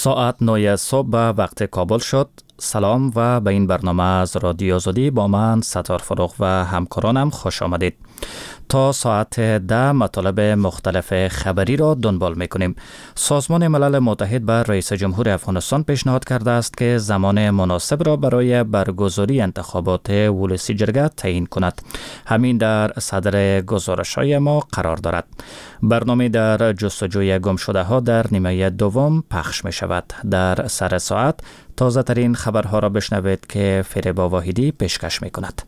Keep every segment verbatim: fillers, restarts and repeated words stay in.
ساعت نه صبح به وقت کابل شد. سلام و به این برنامه از رادیو آزادی با من ستار فروغ و همکارانم خوش آمدید. تا ساعت ده مطالب مختلف خبری را دنبال میکنیم. سازمان ملل متحد به رئیس جمهور افغانستان پیشنهاد کرده است که زمان مناسب را برای برگزاری انتخابات ولسی جرگه تعیین کند. همین در صدر گزارش‌های ما قرار دارد. برنامه در جستجوی گم شده ها در نیمه دوم پخش می شود. در سر ساعت تازه ترین خبرها را بشنوید که فریبا واحدی پیشکش می کند.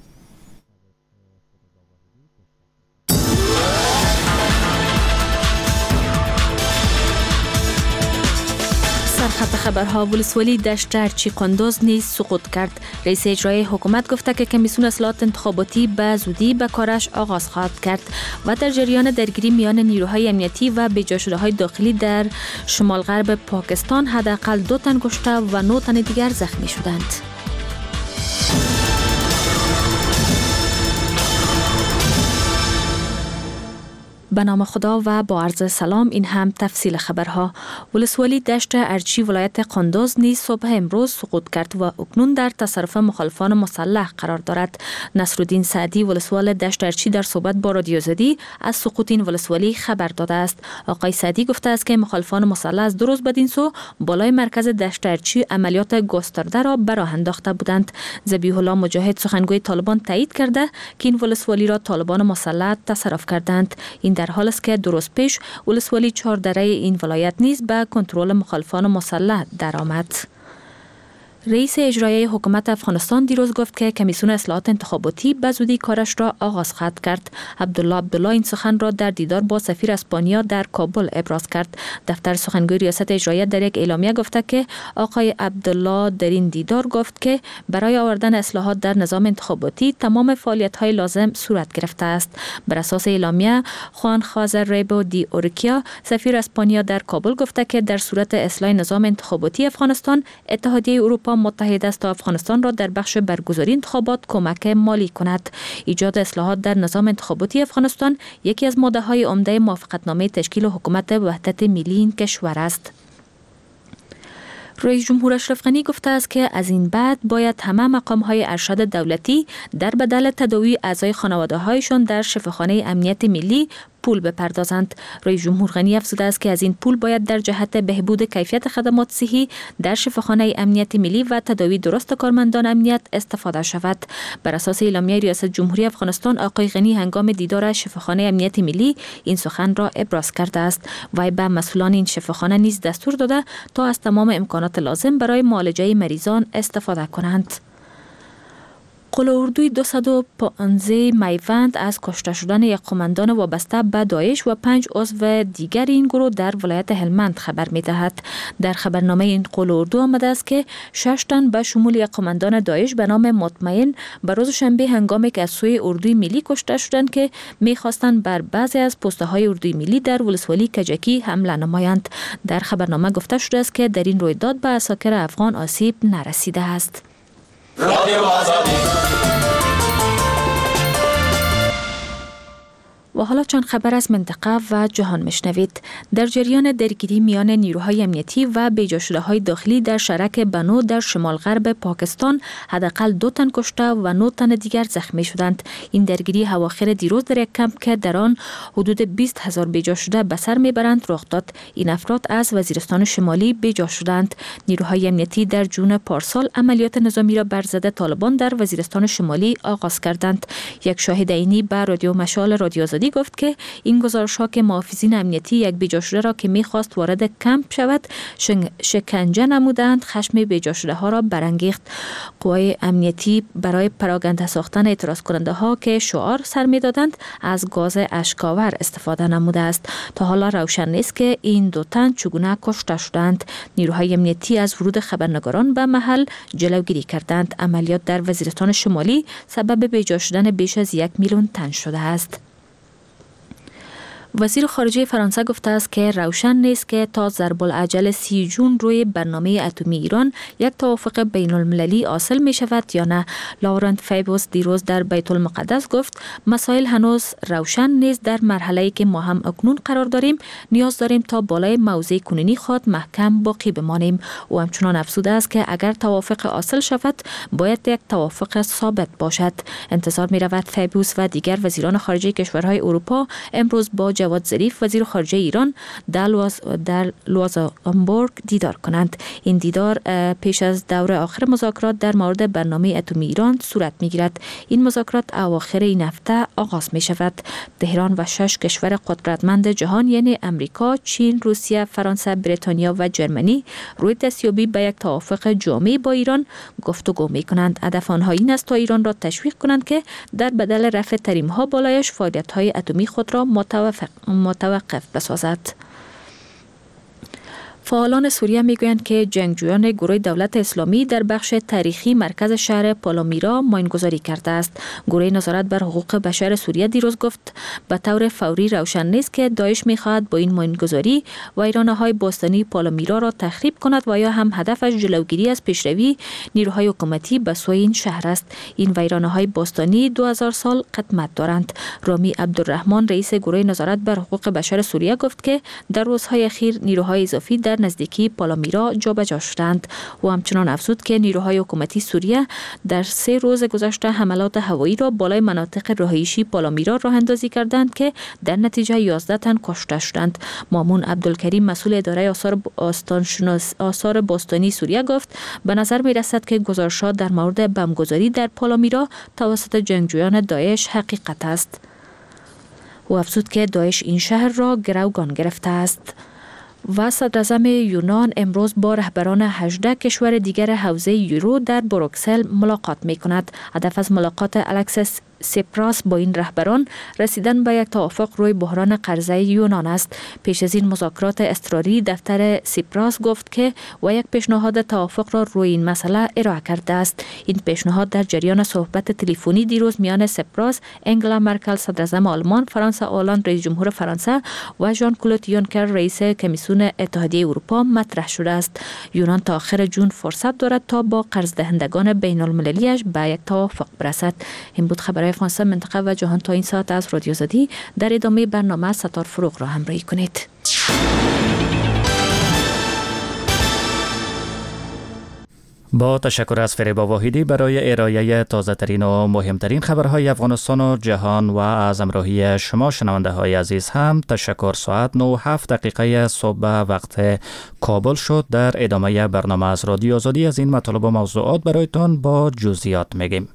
سرخط خبرها: ولسوالی دشت ارچی قندوز نیز سقوط کرد. رئیس اجرایی حکومت گفته که کمیسیون اصلاحات انتخاباتی به زودی به کارش آغاز خواهد کرد و در جریان درگیری میان نیروهای امنیتی و بجا شده های داخلی در شمال غرب پاکستان حداقل دو تن کشته و نه تن دیگر زخمی شدند. به نام خدا و با عرض سلام. این هم تفصیل خبرها. ولسوالی دشت ارچی ولایت قندوز نیز صبح امروز سقوط کرد و اکنون در تصرف مخالفان مسلح قرار دارد. نصرالدین سعدی ولسوال دشت ارچی در صحبت با رادیو آزادی از سقوط این ولسوالی خبر داده است. آقای سعدی گفته است که مخالفان مسلح از دو روز بدین سو بالای مرکز دشت ارچی عملیات گسترده را به راه انداخته بودند. ذبیح الله مجاهد سخنگوی طالبان تایید کرده که این ولسوالی را طالبان مسلح تصرف کردند. این در حال است که دو روز پیش ولسوالی چهار دره این ولایت نیز به کنترل مخالفان مسلح درآمد. رئیس اجرایی حکومت افغانستان دیروز گفت که کمیسیون اصلاحات انتخاباتی به زودی کارش را آغاز خواهد کرد. عبدالله عبدالله این سخن را در دیدار با سفیر اسپانیا در کابل ابراز کرد. دفتر سخنگوی ریاست اجرایی در یک اعلامیه گفته که آقای عبدالله در این دیدار گفت که برای آوردن اصلاحات در نظام انتخاباتی تمام فعالیت‌های لازم صورت گرفته است. بر اساس اعلامیه خوان خوازر ریبو دی اورکیا سفیر اسپانیا در کابل گفته که در صورت اصلاح نظام انتخاباتی افغانستان اتحادیه اروپا متحد است تا افغانستان را در بخش برگزاری انتخابات کمک مالی کند. ایجاد اصلاحات در نظام انتخاباتی افغانستان یکی از ماده‌های عمده موافقتنامه تشکیل حکومت وحدت ملی این کشور است. رئیس جمهور اشرف غنی گفته است که از این بعد باید همه مقام‌های ارشد دولتی در بدل تداوی اعضای خانواده‌هایشان در شفاخانه امنیت ملی پول بپردازند. رئیس جمهور غنی افزوده است که از این پول باید در جهت بهبود کیفیت خدمات صحی در شفاخانه امنیت ملی و تداوی درست کارمندان امنیت استفاده شود. بر اساس اعلامیه ریاست جمهوری افغانستان آقای غنی هنگام دیدار شفاخانه امنیت ملی این سخن را ابراز کرده است. وی به مسئولان این شفاخانه نیز دستور داده تا از تمام امکانات لازم برای معالجه مریضان استفاده کنند. قول اردوی دویست و پانزده میوند از کشته شدن یک قماندان وابسته به داعش و پنج عضو دیگر این گروه در ولایت هلمند خبر می دهد. در خبرنامه این قول اردو آمده است که شش تن به شمول یک قماندان داعش به نام مطمئن به روز شنبه هنگامی که از سوی اردوی ملی کشته شدند که می خواستند بر بعضی از پسته های اردوی ملی در ولسوالی کجکی حمله نمایند. در خبرنامه گفته شده است که در این رویداد به عساکر افغان آسیب نرسیده است. رادیو آزادی. و حالا چند خبر از منطقه و جهان میشنوید. در جریان درگیری میان نیروهای امنیتی و بیجا شده های داخلی در شرک بنو در شمال غرب پاکستان حداقل دو تن کشته و نه تن دیگر زخمی شدند. این درگیری اواخر دیروز در یک کمپ که در آن حدود بیست هزار بیجا شده به سر میبرند رخ داد. این افراد از وزیرستان شمالی بیجا شدند. نیروهای امنیتی در جون پارسال عملیات نظامی را بر ضد طالبان در وزیرستان شمالی آغاز کردند. یک شاهد عینی به رادیو مشال رادیو آزادی گفت که این گزارش‌ها که محافظین امنیتی یک بیجا شده را که می‌خواست وارد کمپ شود شکنجه نمودند خشم بیجا شده ها را برانگیخت. قوای امنیتی برای پراگنده ساختن اعتراض کننده ها که شعار سر می‌دادند از گاز اشک‌آور استفاده نموده است. تا حالا روشن نیست که این دو تن چگونه کشته شدند. نیروهای امنیتی از ورود خبرنگاران به محل جلوگیری کردند. عملیات در وزیرستان شمالی سبب بیجا شدن بیش از یک میلیون تن شده است. وزیر خارجه فرانسه گفته است که روشن نیست که تا ضرب العجل سی جون روی برنامه اتمی ایران یک توافق بین المللی حاصل می شود یا نه. لورنت فیبوس دیروز در بیت المقدس گفت مسائل هنوز روشن نیست. در مرحله‌ای که ما هم اکنون قرار داریم نیاز داریم تا بالای موضع کنونی خود محکم باقی بمانیم. او همچنان افزوده است که اگر توافق حاصل شود باید یک توافق ثابت باشد. انتظار می رود فیبوس و دیگر وزیران خارجه کشورهای اروپا امروز با جواد ظریف وزیر خارجه ایران در لوز در لوزامبورگ دیدار کنند. این دیدار پیش از دور آخر مذاکرات در مورد برنامه اتمی ایران صورت می گیرد. این مذاکرات اواخر این هفته آغاز می شود. تهران و شش کشور قدرتمند جهان یعنی امریکا، چین، روسیه، فرانسه، بریتانیا و جرمنی روی دستیابی به یک توافق جامع با ایران گفتگو می کنند. هدف آنها این است تا ایران را تشویق کنند که در بدل رفع تحریم ها بالایش فعالیت های اتمی خود را متوقف بسازد. فعالان سوریه میگویند که جنگجویان گروه دولت اسلامی در بخش تاریخی مرکز شهر پالمیرا ماینگذاری کرده است. گروه نظارت بر حقوق بشر سوریه دیروز گفت به طور فوری روشن نیست که داعش میخواهد با این ماینگذاری ویرانه‌های باستانی پالمیرا را تخریب کند و یا هم هدفش جلوگیری از پیشروی نیروهای حکومتی به سوی این شهر است. این ویرانه‌های باستانی دو هزار سال قدمت دارند. رامی عبدالرحمن رئیس گروه نظارت بر حقوق بشر سوریه گفت که در روزهای اخیر نیروهای اضافی در نزدیکی پالمیرا جابجا شدند. و همچنان افزود که نیروهای حکومتی سوریه در سه روز گذشته حملات هوایی را بالای مناطق رهایشی پالمیرا راه اندازی کردند که در نتیجه یازده تن کشته شدند. مامون عبدالکریم مسئول اداره آثار آستانشناس آثار باستانی سوریه گفت به نظر می رسد که گزارشات در مورد بمبگذاری در پالمیرا توسط جنگجویان داعش حقیقت است. و افزود که داعش این شهر را گروگان گرفته است. و صدر اعظم یونان امروز با رهبران هجده کشور دیگر حوزه یورو در بروکسل ملاقات می کند. هدف از ملاقات الکسیس سیپراس با این رهبران رسیدن به یک توافق روی بحران قرضه یونان است. پیش از این مذاکرات اضطراری دفتر سیپراس گفت که و یک پیشنهاد توافق را روی این مسئله ارائه کرده است. این پیشنهاد در جریان صحبت تلفنی دیروز میان سیپراس، انگلا مرکل صدر اعظم آلمان، فرانس هولند رئیس جمهور فرانسه و ژان کلود یونکر رئیس کمیسیون اتحادیه اروپا مطرح شده است. یونان تا آخر جون فرصت دارد تا با قرض دهندگان بین المللیش به یک توافق برسد. این بود خبر فرانسه، منطقه و جهان تا این ساعت از رادیو زدی. در ادامه برنامه ستار فروغ را همراهی کنید. با تشکر از فریبا واحدی برای ارائه تازه ترین و مهمترین خبرهای افغانستان و جهان و از همراهی شما شنونده های عزیز هم تشکر. ساعت نه و هفت دقیقه صبح وقت کابل شد. در ادامه برنامه از رادیو آزادی از این مطالب و موضوعات برایتان با جزئیات میگیم.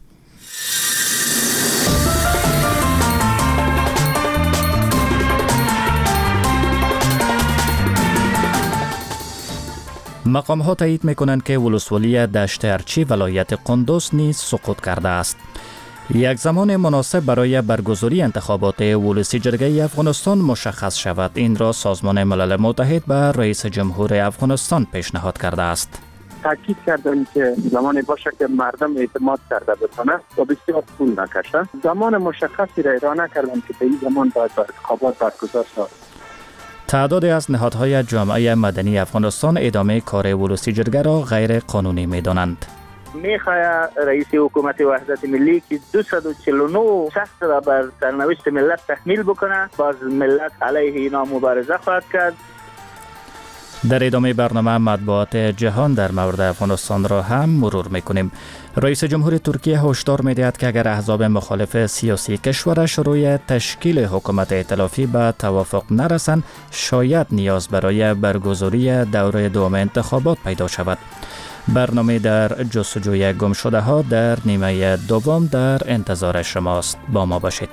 مقام ها تایید میکنند که ولسوالی دشت ارچی ولایت قندوز نیز سقوط کرده است. یک زمان مناسب برای برگزاری انتخابات ولسی جرگه افغانستان مشخص شود. این را سازمان ملل متحد به رئیس جمهور افغانستان پیشنهاد کرده است. تاکید کردن که زمانی باشه که مردم اعتماد کرده بتونه و بسیار طول نکشه. زمان مشخصی را ارائه نکردن که به این زمان باید انتخابات برگزار شود. تعدادی از نهادهای جامعه مدنی افغانستان ادامه کار ولسی جرگه را غیر قانونی می‌دانند. میخواه رئیس حکومت وحدت ملی که دویست و چهل و نه شخص را بر سرنوشت ملت تحمیل بکنه، باز ملت علیه اینا مبارزه خواهد کرد. در ادامه برنامه مطبوعات جهان در مورد افغانستان را هم مرور میکنیم. رئیس جمهور ترکیه هشدار میدهد که اگر احزاب مخالف سیاسی کشورش روی تشکیل حکومت ائتلافی به توافق نرسند، شاید نیاز برای برگزاری دوره دوم انتخابات پیدا شود. برنامه در جستجوی گم شده ها در نیمه دوم در انتظار شماست. با ما باشید.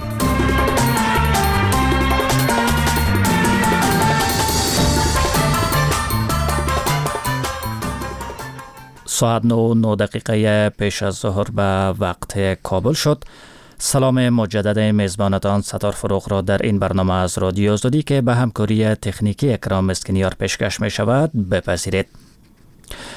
ساعت نه و نه دقیقه پیش از ظهر به وقت کابل شد. سلام مجدد میزبانتان ستار فروغ را در این برنامه از رادیو آزادی که به همکاری تکنیکی اکرام اسکنیار پیشکش می شود بپذیرید.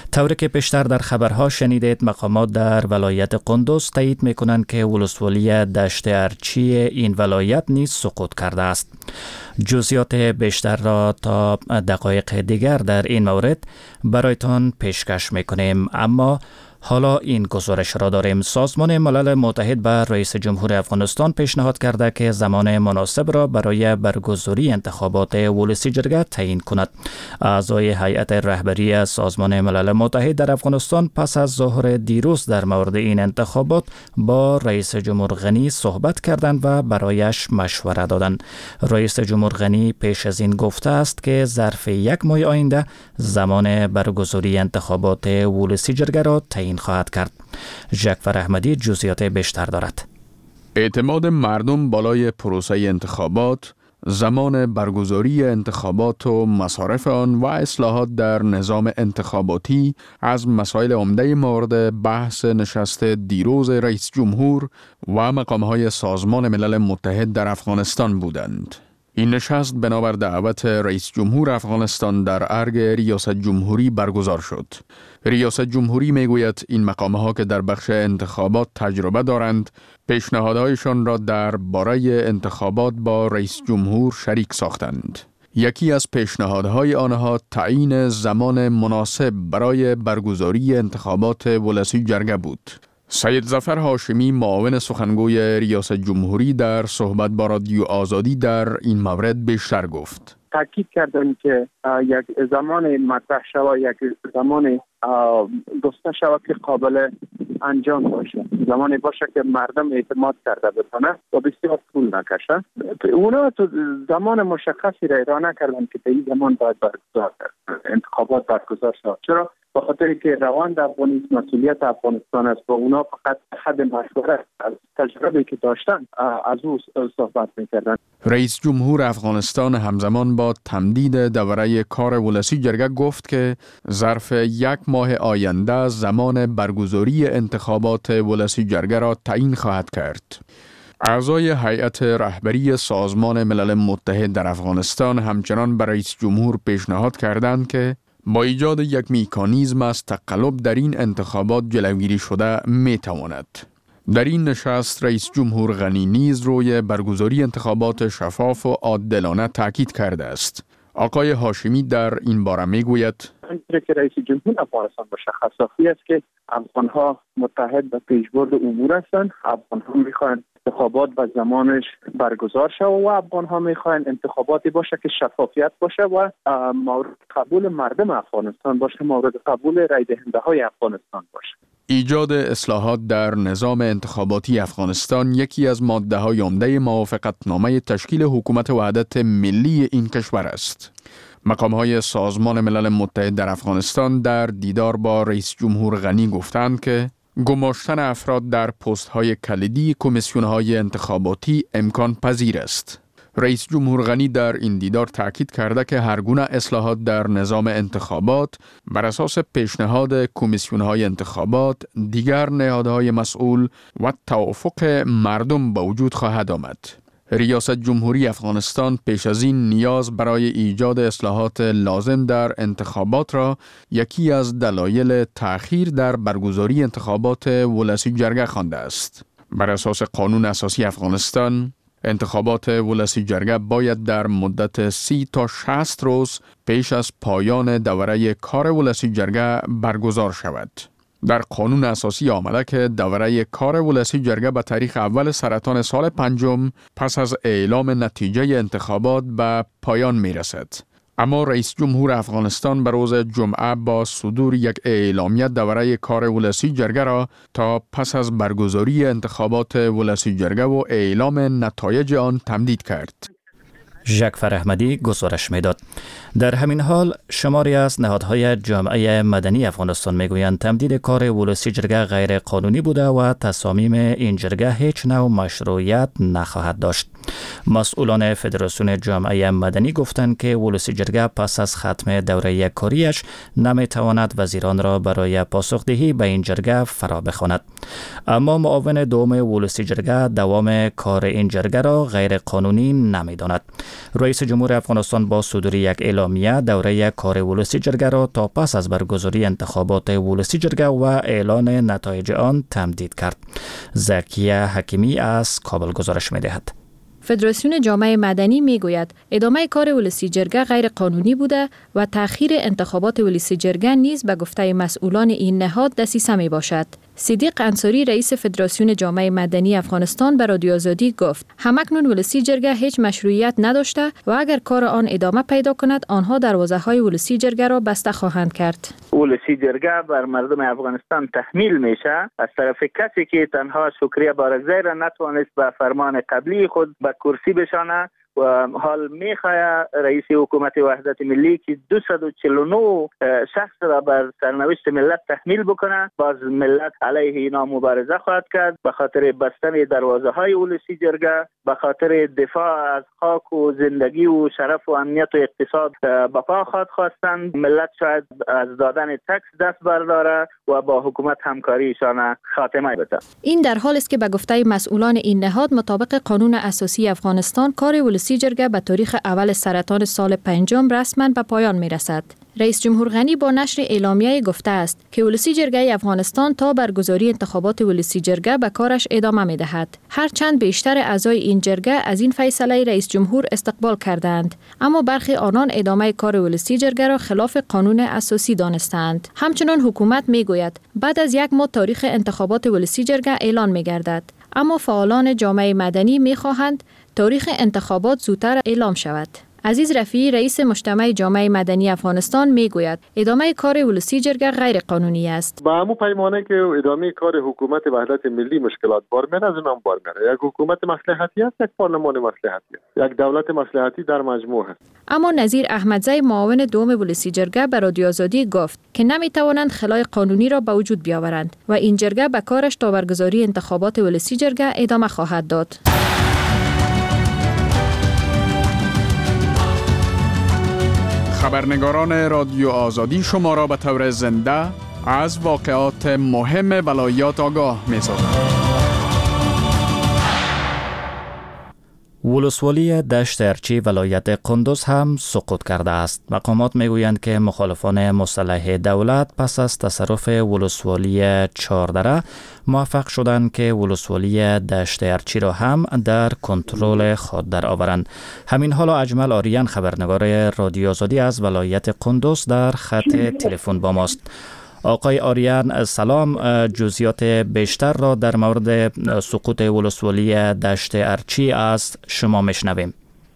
طوری که پیشتر در خبرها شنیدید، مقامات در ولایت قندوز تایید میکنند که ولسوالی دشت ارچی این ولایت نیز سقوط کرده است. جزئیات بیشتر را تا دقایق دیگر در این مورد برایتان پیشکش میکنیم، اما حالا این گزارش را داریم. سازمان ملل متحد به رئیس جمهور افغانستان پیشنهاد کرده که زمان مناسب را برای برگزاری انتخابات ولسی جرگه تعیین کند. اعضای هیئت رهبری سازمان ملل متحد در افغانستان پس از ظهر دیروز در مورد این انتخابات با رئیس جمهور غنی صحبت کردند و برایش مشوره دادند. رئیس جمهور غنی پیش از این گفته است که ظرف یک ماه آینده زمان برگزاری انتخابات ولسی جرگه را تعیین خواهد کرد. جعفر احمدی جزئیات بیشتر دارد. اعتماد مردم بالای پروسه انتخابات، زمان برگزاری انتخابات و مصارف آن و اصلاحات در نظام انتخاباتی از مسائل عمده مورد بحث نشست دیروز رئیس جمهور و مقامهای سازمان ملل متحد در افغانستان بودند. این نشست بنابر دعوت رئیس جمهور افغانستان در ارگ ریاست جمهوری برگزار شد. ریاست جمهوری میگوید این مقامها که در بخش انتخابات تجربه دارند، پیشنهادهایشان را در باره انتخابات با رئیس جمهور شریک ساختند. یکی از پیشنهادهای آنها تعیین زمان مناسب برای برگزاری انتخابات ولسی جرگه بود. سید ظفر هاشمی، معاون سخنگوی ریاست جمهوری، در صحبت با رادیو آزادی در این مورد بیشتر گفت. تاکید کردن که یک زمان مطرح شود، یک زمان گفته شود که قابل انجام باشه، زمانی باشه که مردم اعتماد کرده بتونه و بسیار طول نکشه. اونا تو زمان مشخصی را اعلام نکردن که به این زمان باید برگزار انتخابات برگزار شود. چرا؟ به خاطر که روند افغانیست مسئولیت افغانستان است و اونا فقط حد مشورت از تجربه که داشتن از او صحبت میکردن. رئیس جمهور افغانستان همزمان با تمدید دوره کار ولسی جرگه گفت که ظرف یک ماه آینده زمان برگزاری انتخابات ولسی جرگه را تعیین خواهد کرد. اعضای هیئت رهبری سازمان ملل متحد در افغانستان همچنان برای رئیس جمهور پیشنهاد کردند که با ایجاد یک میکانیزم از تقلب در این انتخابات جلوگیری شده می تواند. در این نشست رئیس جمهور غنی نیز روی برگزاری انتخابات شفاف و عادلانه تاکید کرده است. آقای هاشمی در این باره می گوید: همینطور که رئیس جمهور افغانستان مشخصاتی است که افغانها متحد به پیشبرد امور هستند. افغانها میخواهند انتخابات و زمانش برگزار شود و افغانها میخواهند انتخاباتی باشه که شفافیت باشه و مورد قبول مردم افغانستان باشه، مورد قبول رای دهنده های افغانستان باشه. ایجاد اصلاحات در نظام انتخاباتی افغانستان یکی از ماده‌های عمده موافقتنامه تشکیل حکومت وحدت ملی این کشور است. مقام‌های سازمان ملل متحد در افغانستان در دیدار با رئیس جمهور غنی گفتند که گماشتن افراد در پست‌های کلیدی کمیسیون‌های انتخاباتی امکان پذیر است. رئیس جمهور غنی در این دیدار تاکید کرده که هر گونه اصلاحات در نظام انتخابات بر اساس پیشنهاد کمیسیون‌های انتخابات، دیگر نهادهای مسئول و توافق مردم به وجود خواهد آمد. ریاست جمهوری افغانستان پیش از این نیاز برای ایجاد اصلاحات لازم در انتخابات را یکی از دلایل تأخیر در برگزاری انتخابات ولسی جرگه خوانده است. بر اساس قانون اساسی افغانستان، انتخابات ولسی جرگه باید در مدت سی تا شصت روز پیش از پایان دوره کار ولسی جرگه برگزار شود. در قانون اساسی آمده که دوره کار ولسی جرگه به تاریخ اول سرطان سال پنجم پس از اعلام نتیجه انتخابات به پایان می رسد. اما رئیس جمهور افغانستان به روز جمعه با صدور یک اعلامیه دوره کار ولسی جرگه را تا پس از برگزاری انتخابات ولسی جرگه و اعلام نتایج آن تمدید کرد. جعفر احمدی گزارش میداد. در همین حال شماری از نهادهای جامعه مدنی افغانستان میگویند تمدید کار ولسی جرگه غیر قانونی بوده و تصامیم این جرگه هیچ نوع مشروعیت نخواهد داشت. مسئولان فدراسیون جامعه مدنی گفتند که ولسی جرگه پس از ختم دوره کاریش نمیتواند وزیران را برای پاسخدهی به این جرگه فرا بخواند. اما معاون دوم ولسی جرگه دوام کار این جرگه را غیر قانونی نمیداند. رئیس جمهور افغانستان با صدور یک اعلامیه دوره کار ولسی جرگه را تا پس از برگزاری انتخابات ولسی جرگه و اعلان نتایج آن تمدید کرد. زکیه حکیمی از کابل گزارش می‌دهد. فدراسیون جامعه مدنی میگوید ادامه کار ولسی جرگه غیر قانونی بوده و تأخیر انتخابات ولسی جرگه نیز به گفته مسئولان این نهاد دسیسه می باشد. صدیق انصاری رئیس فدراسیون جامعه مدنی افغانستان به رادیو آزادی گفت همکنون ولسی جرگه هیچ مشروعیت نداشته و اگر کار آن ادامه پیدا کند آنها دروازه های ولسی جرگه را بسته خواهند کرد. ولسی جرگه بر مردم افغانستان تحمیل میشه از طرف کسی که تنها شکریه بارگزی را نتوانست به فرمان قبلی خود به کرسی بشانه و حال میخواه رئیس حکومت وحدت ملی که دویست و چهل و نه شخص را بر سرنوشت ملت تحمیل بکنه. باز ملت علیه اینا مبارزه خواهد کرد به خاطر بستن دروازه های ولسی جرگه، به خاطر دفاع از خاک و زندگی و شرف و امنیت و اقتصاد به پا خواهد خواستند. ملت شاید از دادن تکس دست برداره و با حکومت همکاریشان خاتمه بده. این در حالی است که به گفته مسئولان این نهاد مطابق قانون اساسی افغانستان کار ولسی جرگه به تاریخ اول سرطان سال پنجم رسما به پایان می رسد. رئیس جمهور غنی با نشر اعلامیه گفته است که ولسی جرگه افغانستان تا برگزاری انتخابات ولسی جرگه به کارش ادامه می دهد. هرچند بیشتر اعضای این جرگه از این فیصله رئیس جمهور استقبال کردند، اما برخی آنان ادامه کار ولسی جرگه را خلاف قانون اساسی دانستند. همچنان حکومت می گوید بعد از یک ماه تاریخ انتخابات ولسی جرگه اعلان می گردد، اما فعالان جامعه مدنی می خواهند تاریخ انتخابات زودتر اعلام شود. عزیز رفیعی رئیس مجتمع جامعه مدنی افغانستان میگوید ادامه کار ولسی جرگه غیر قانونی است. با همون پیمانه که ادامه کار حکومت وحدت ملی مشکلات بار میره، از اونم بار میره. یک حکومت مصلحتی است، یک پارلمان مصلحتی است، یک دولت مصلحتی در مجموع است. اما نظیر احمدزی معاون دوم ولسی جرگه به رادیو آزادی گفت که نمیتوانند خلای قانونی را به وجود بیاورند و این جرگه به کارش تا برگزاری انتخابات ولسی جرگه ادامه خواهد داد. خبرنگاران رادیو آزادی شما را به طور زنده از واقعات مهم ولایات آگاه می سازند. ولسوالی دشت ارچی ولایت قندوز هم سقوط کرده است. مقامات میگویند که مخالفان مسلح دولت پس از تصرف ولسوالی چهاردره موفق شدند که ولسوالی دشت ارچی را هم در کنترل خود درآورند. همین حالا اجمل آریان خبرنگار رادیو آزادی از ولایت قندوز در خط تلفن با ماست. آقای آریان سلام، جزئیات بیشتر را در مورد سقوط ولسوالی دشت ارچی از شما میشنویم.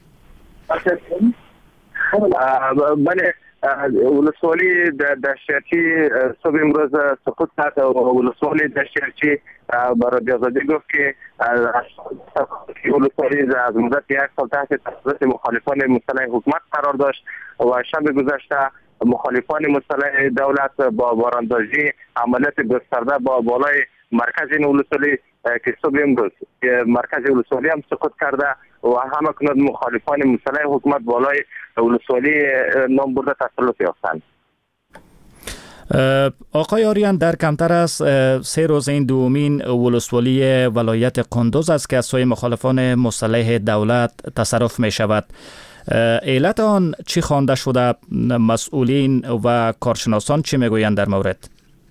بله، ولسوالی دشت ارچی صبح امروز سقوط کرد و ولسوالی دشت ارچی برای آزادی گفت که ولسوالی از مدت یک سال تحت تسلط مخالفان مسلح حکومت قرار داشت و شب گذشته مخالفان مسلح دولت با باراندازی عملیات گسترده با بالای مرکز این ولسوالی که صبح امروز مرکز ولسوالی هم سقوط کرده و همکنون مخالفان مسلح حکومت بالای ولسوالی نام برده تسلط یافتند. آقای آریان، در کمتر از سه روز این دومین ولسوالی ولایت قندوز است که از سوی مخالفان مسلح دولت تصرف می شود. علت آن چی خوانده شده؟ مسئولین و کارشناسان چی میگویند در مورد؟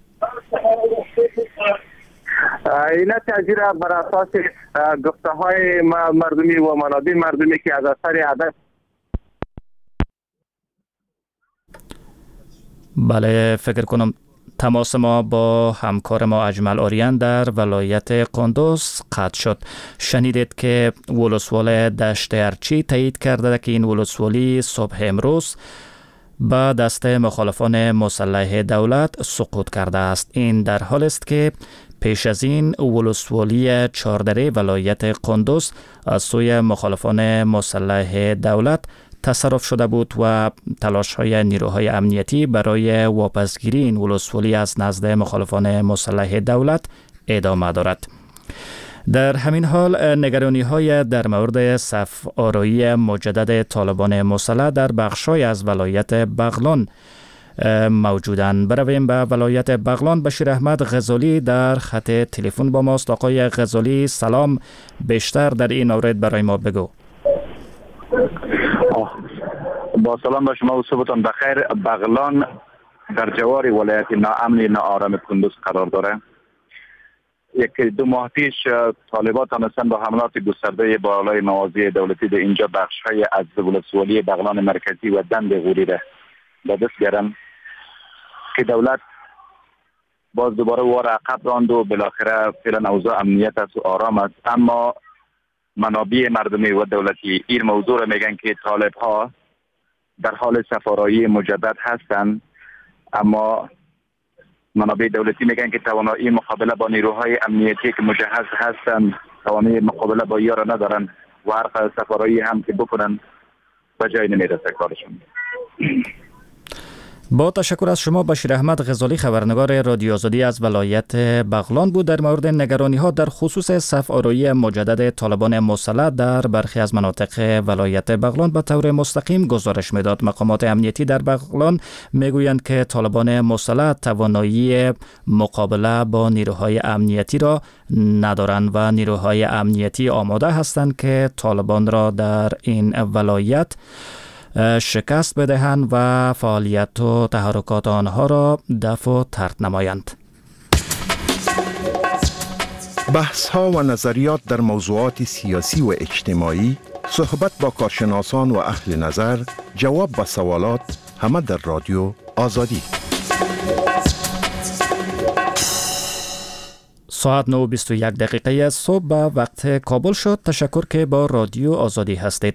علت اجرا بر اساس گفته های مردمی و منابع مردمی که از اثر عدد بله، فکر کنم تماس ما با همکار ما اجمل آریان در ولایت قندوز قطع شد. شنیدید که ولسوال دشت ارچی تایید کرده که این ولسوالی صبح امروز با دست مخالفان مسلح دولت سقوط کرده است. این در حال است که پیش از این ولسوالی چهاردره ولایت قندوز از سوی مخالفان مسلح دولت تصرف شده بود و تلاش های نیروهای امنیتی برای واپسگیری این ولسوالی از نزد مخالفان مسلح دولت ادامه دارد. در همین حال نگرانی های در مورد صف آرایی مجدد طالبان مسلح در بخشای از ولایت بغلان موجودند. برویم به ولایت بغلان. بشیر احمد غزالی در خط تلفن با ماست. آقای غزالی سلام، بیشتر در این مورد برای ما بگو. با سلام به شما و صبحتان بخیر. بغلان در جوار ولایت ناامن ناآرام کندوز قرار داره. یک دو ماه پیش طالبان تانستن با حملات گسترده بالای مواضع دولتی در اینجا بخش‌های از ولسوالی بغلان مرکزی و دند غوری را به دست گرفتن که دولت باز دوباره وار عقب راند و بالاخره فعلا اوضاع امنیت است و آرام است. اما منابع مردمی و دولتی این موضوع را میگن که طالب ها در حال سفارایی مجدد هستند، اما منابع دولتی میگن که توانایی مقابله با نیروهای امنیتی که مجهز هستند توانایی مقابله با اینا را ندارن و هر سفارایی هم که بکنن به جای نمیرسه کارشون. با تشکر از شما. بشیر احمد غزالی خبرنگار رادیو آزادی از ولایت بغلان بود در مورد نگرانی ها در خصوص صف آرایی مجدد طالبان مسلح در برخی از مناطق ولایت بغلان به طور مستقیم گزارش میداد. مقامات امنیتی در بغلان میگویند که طالبان مسلح توانایی مقابله با نیروهای امنیتی را ندارند و نیروهای امنیتی آماده هستند که طالبان را در این ولایت شکست بدهند و فعالیت و تحرکات آنها را دفع و طرد نمایند. بحث ها و نظریات در موضوعات سیاسی و اجتماعی، صحبت با کارشناسان و اهل نظر، جواب به سوالات، همه در رادیو آزادی. ساعت نه و بیست و یک دقیقه صبح به وقت کابل شد. تشکر که با رادیو آزادی هستید.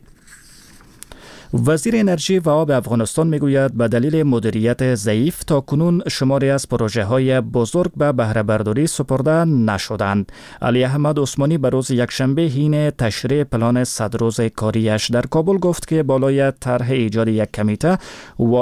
وزیر انرژی و آب افغانستان میگوید به دلیل مدیریت ضعیف تا کنون شماری از پروژه های بزرگ به بهره برداری سپرده نشدند. علی احمد عثمانی به روز یکشنبه حین تشریح پلان صد روز کاریش در کابل گفت که بالای طرح ایجاد یک کمیته و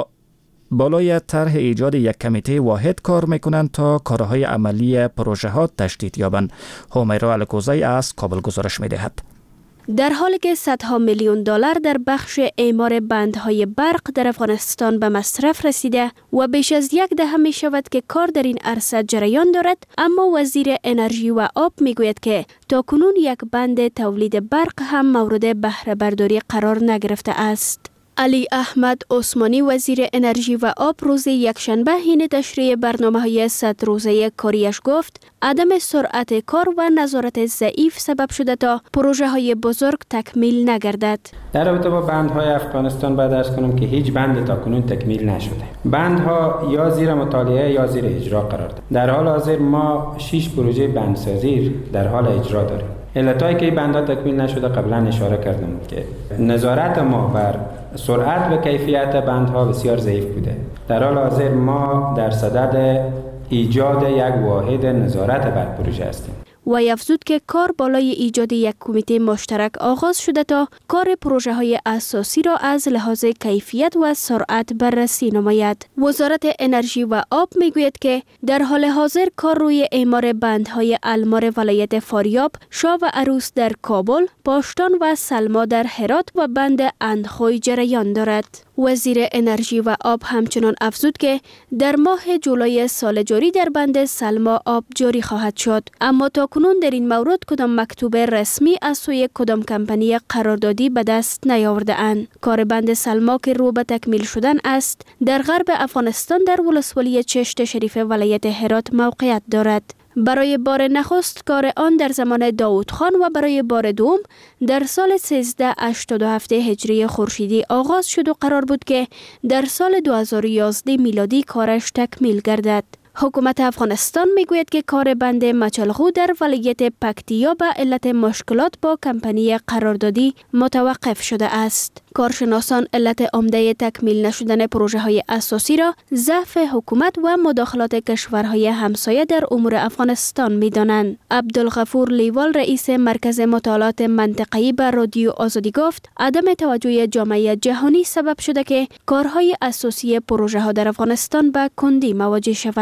بالای طرح ایجاد یک کمیته واحد کار میکنند تا کارهای عملی پروژه ها تشدید یابند. همیرا الکوزی از کابل گزارش میدهد. در حالی که صدها میلیون دلار در بخش اعمار بندهای برق در افغانستان به مصرف رسیده و بیش از یک دهه می شود که کار در این عرصه جریان دارد، اما وزیر انرژی و آب می گوید که تا کنون یک بند تولید برق هم مورد بهره برداری قرار نگرفته است. علی احمد عثمانی وزیر انرژی و آب روز یکشنبه حین تشریح برنامه‌های صد روزه کاریش گفت عدم سرعت کار و نظارت ضعیف سبب شده تا پروژه های بزرگ تکمیل نگردد. در رابطه با بندهای افغانستان باید عرض کنم که هیچ بند تا کنون تکمیل نشده. بندها یا زیر مطالعه یا زیر اجرا قرار دارند. در حال حاضر ما شش پروژه بندسازی در حال اجرا داریم. علتایی که این بندها تکمیل نشده قبلا اشاره کردم که نظارت ما بر سرعت و کیفیت بندها بسیار ضعیف بوده. در حال حاضر ما در صدد ایجاد یک واحد نظارت بر پروژه هستیم. و افزود که کار بالای ایجاد یک کمیته مشترک آغاز شده تا کار پروژه های اساسی را از لحاظ کیفیت و سرعت بررسی نماید. وزارت انرژی و آب میگوید که در حال حاضر کار روی اعمار بندهای المار ولایت فاریاب، شاه و عروس در کابل، پاشتان و سلما در هرات و بند اندخوی جریان دارد. وزیر انرژی و آب همچنان افزود که در ماه جولای سال جاری در بند سلما آب جاری خواهد شد، اما تا کنون در این مورد کدام مکتوب رسمی از سوی کدام کمپانی قراردادی به دست نیاورده اند. کار بند سلما که رو به تکمیل شدن است در غرب افغانستان در ولسوالی چشت شریف ولایت هرات موقعیت دارد. برای بار نخست کار آن در زمان داود خان و برای بار دوم در سال سیزده هشتاد و هفت هجری خورشیدی آغاز شد و قرار بود که در سال دو هزار و یازده میلادی کارش تکمیل گردد. حکومت افغانستان میگوید که کار بند مچلغو در ولایت پکتیا به علت مشکلات با کمپانی قراردادی متوقف شده است. کارشناسان علت عمده تکمیل نشدن پروژه های اساسی را ضعف حکومت و مداخلات کشورهای همسایه در امور افغانستان می دانند. عبدالغفور لیوال رئیس مرکز مطالعات منطقه‌ای بر رادیو آزادی گفت عدم توجه جامعه جهانی سبب شده که کارهای اساسی پروژه ها در افغانستان به کندی مواجه شود.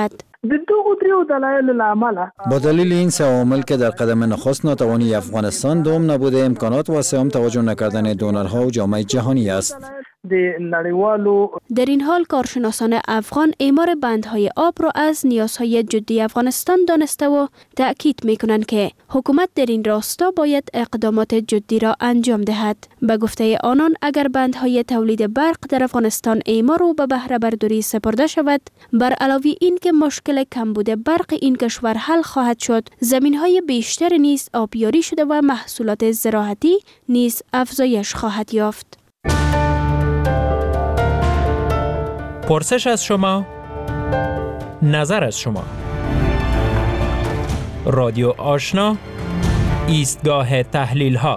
د دغو دریو دلایلو له امله با دلیل این سه عامل که در قدم نخست ناتوانی افغانستان، دوم نبود امکانات و سوم توجه نکردن دونرها و جامعه جهانی است. در این حال کارشناسان افغان اعمار بندهای آب را از نیازهای جدی افغانستان دانسته و تأکید می‌کنند که حکومت در این راستا باید اقدامات جدی را انجام دهد. به گفته آنان اگر بندهای تولید برق در افغانستان اعمار و به بهره برداری سپرده شود، بر علاوه این که مشکل کمبود برق این کشور حل خواهد شد، زمینهای بیشتر نیز آبیاری شده و محصولات زراعتی نیز افزایش خواهد یافت. پرسش از شما، نظر از شما. رادیو آشنا، ایستگاه تحلیل ها.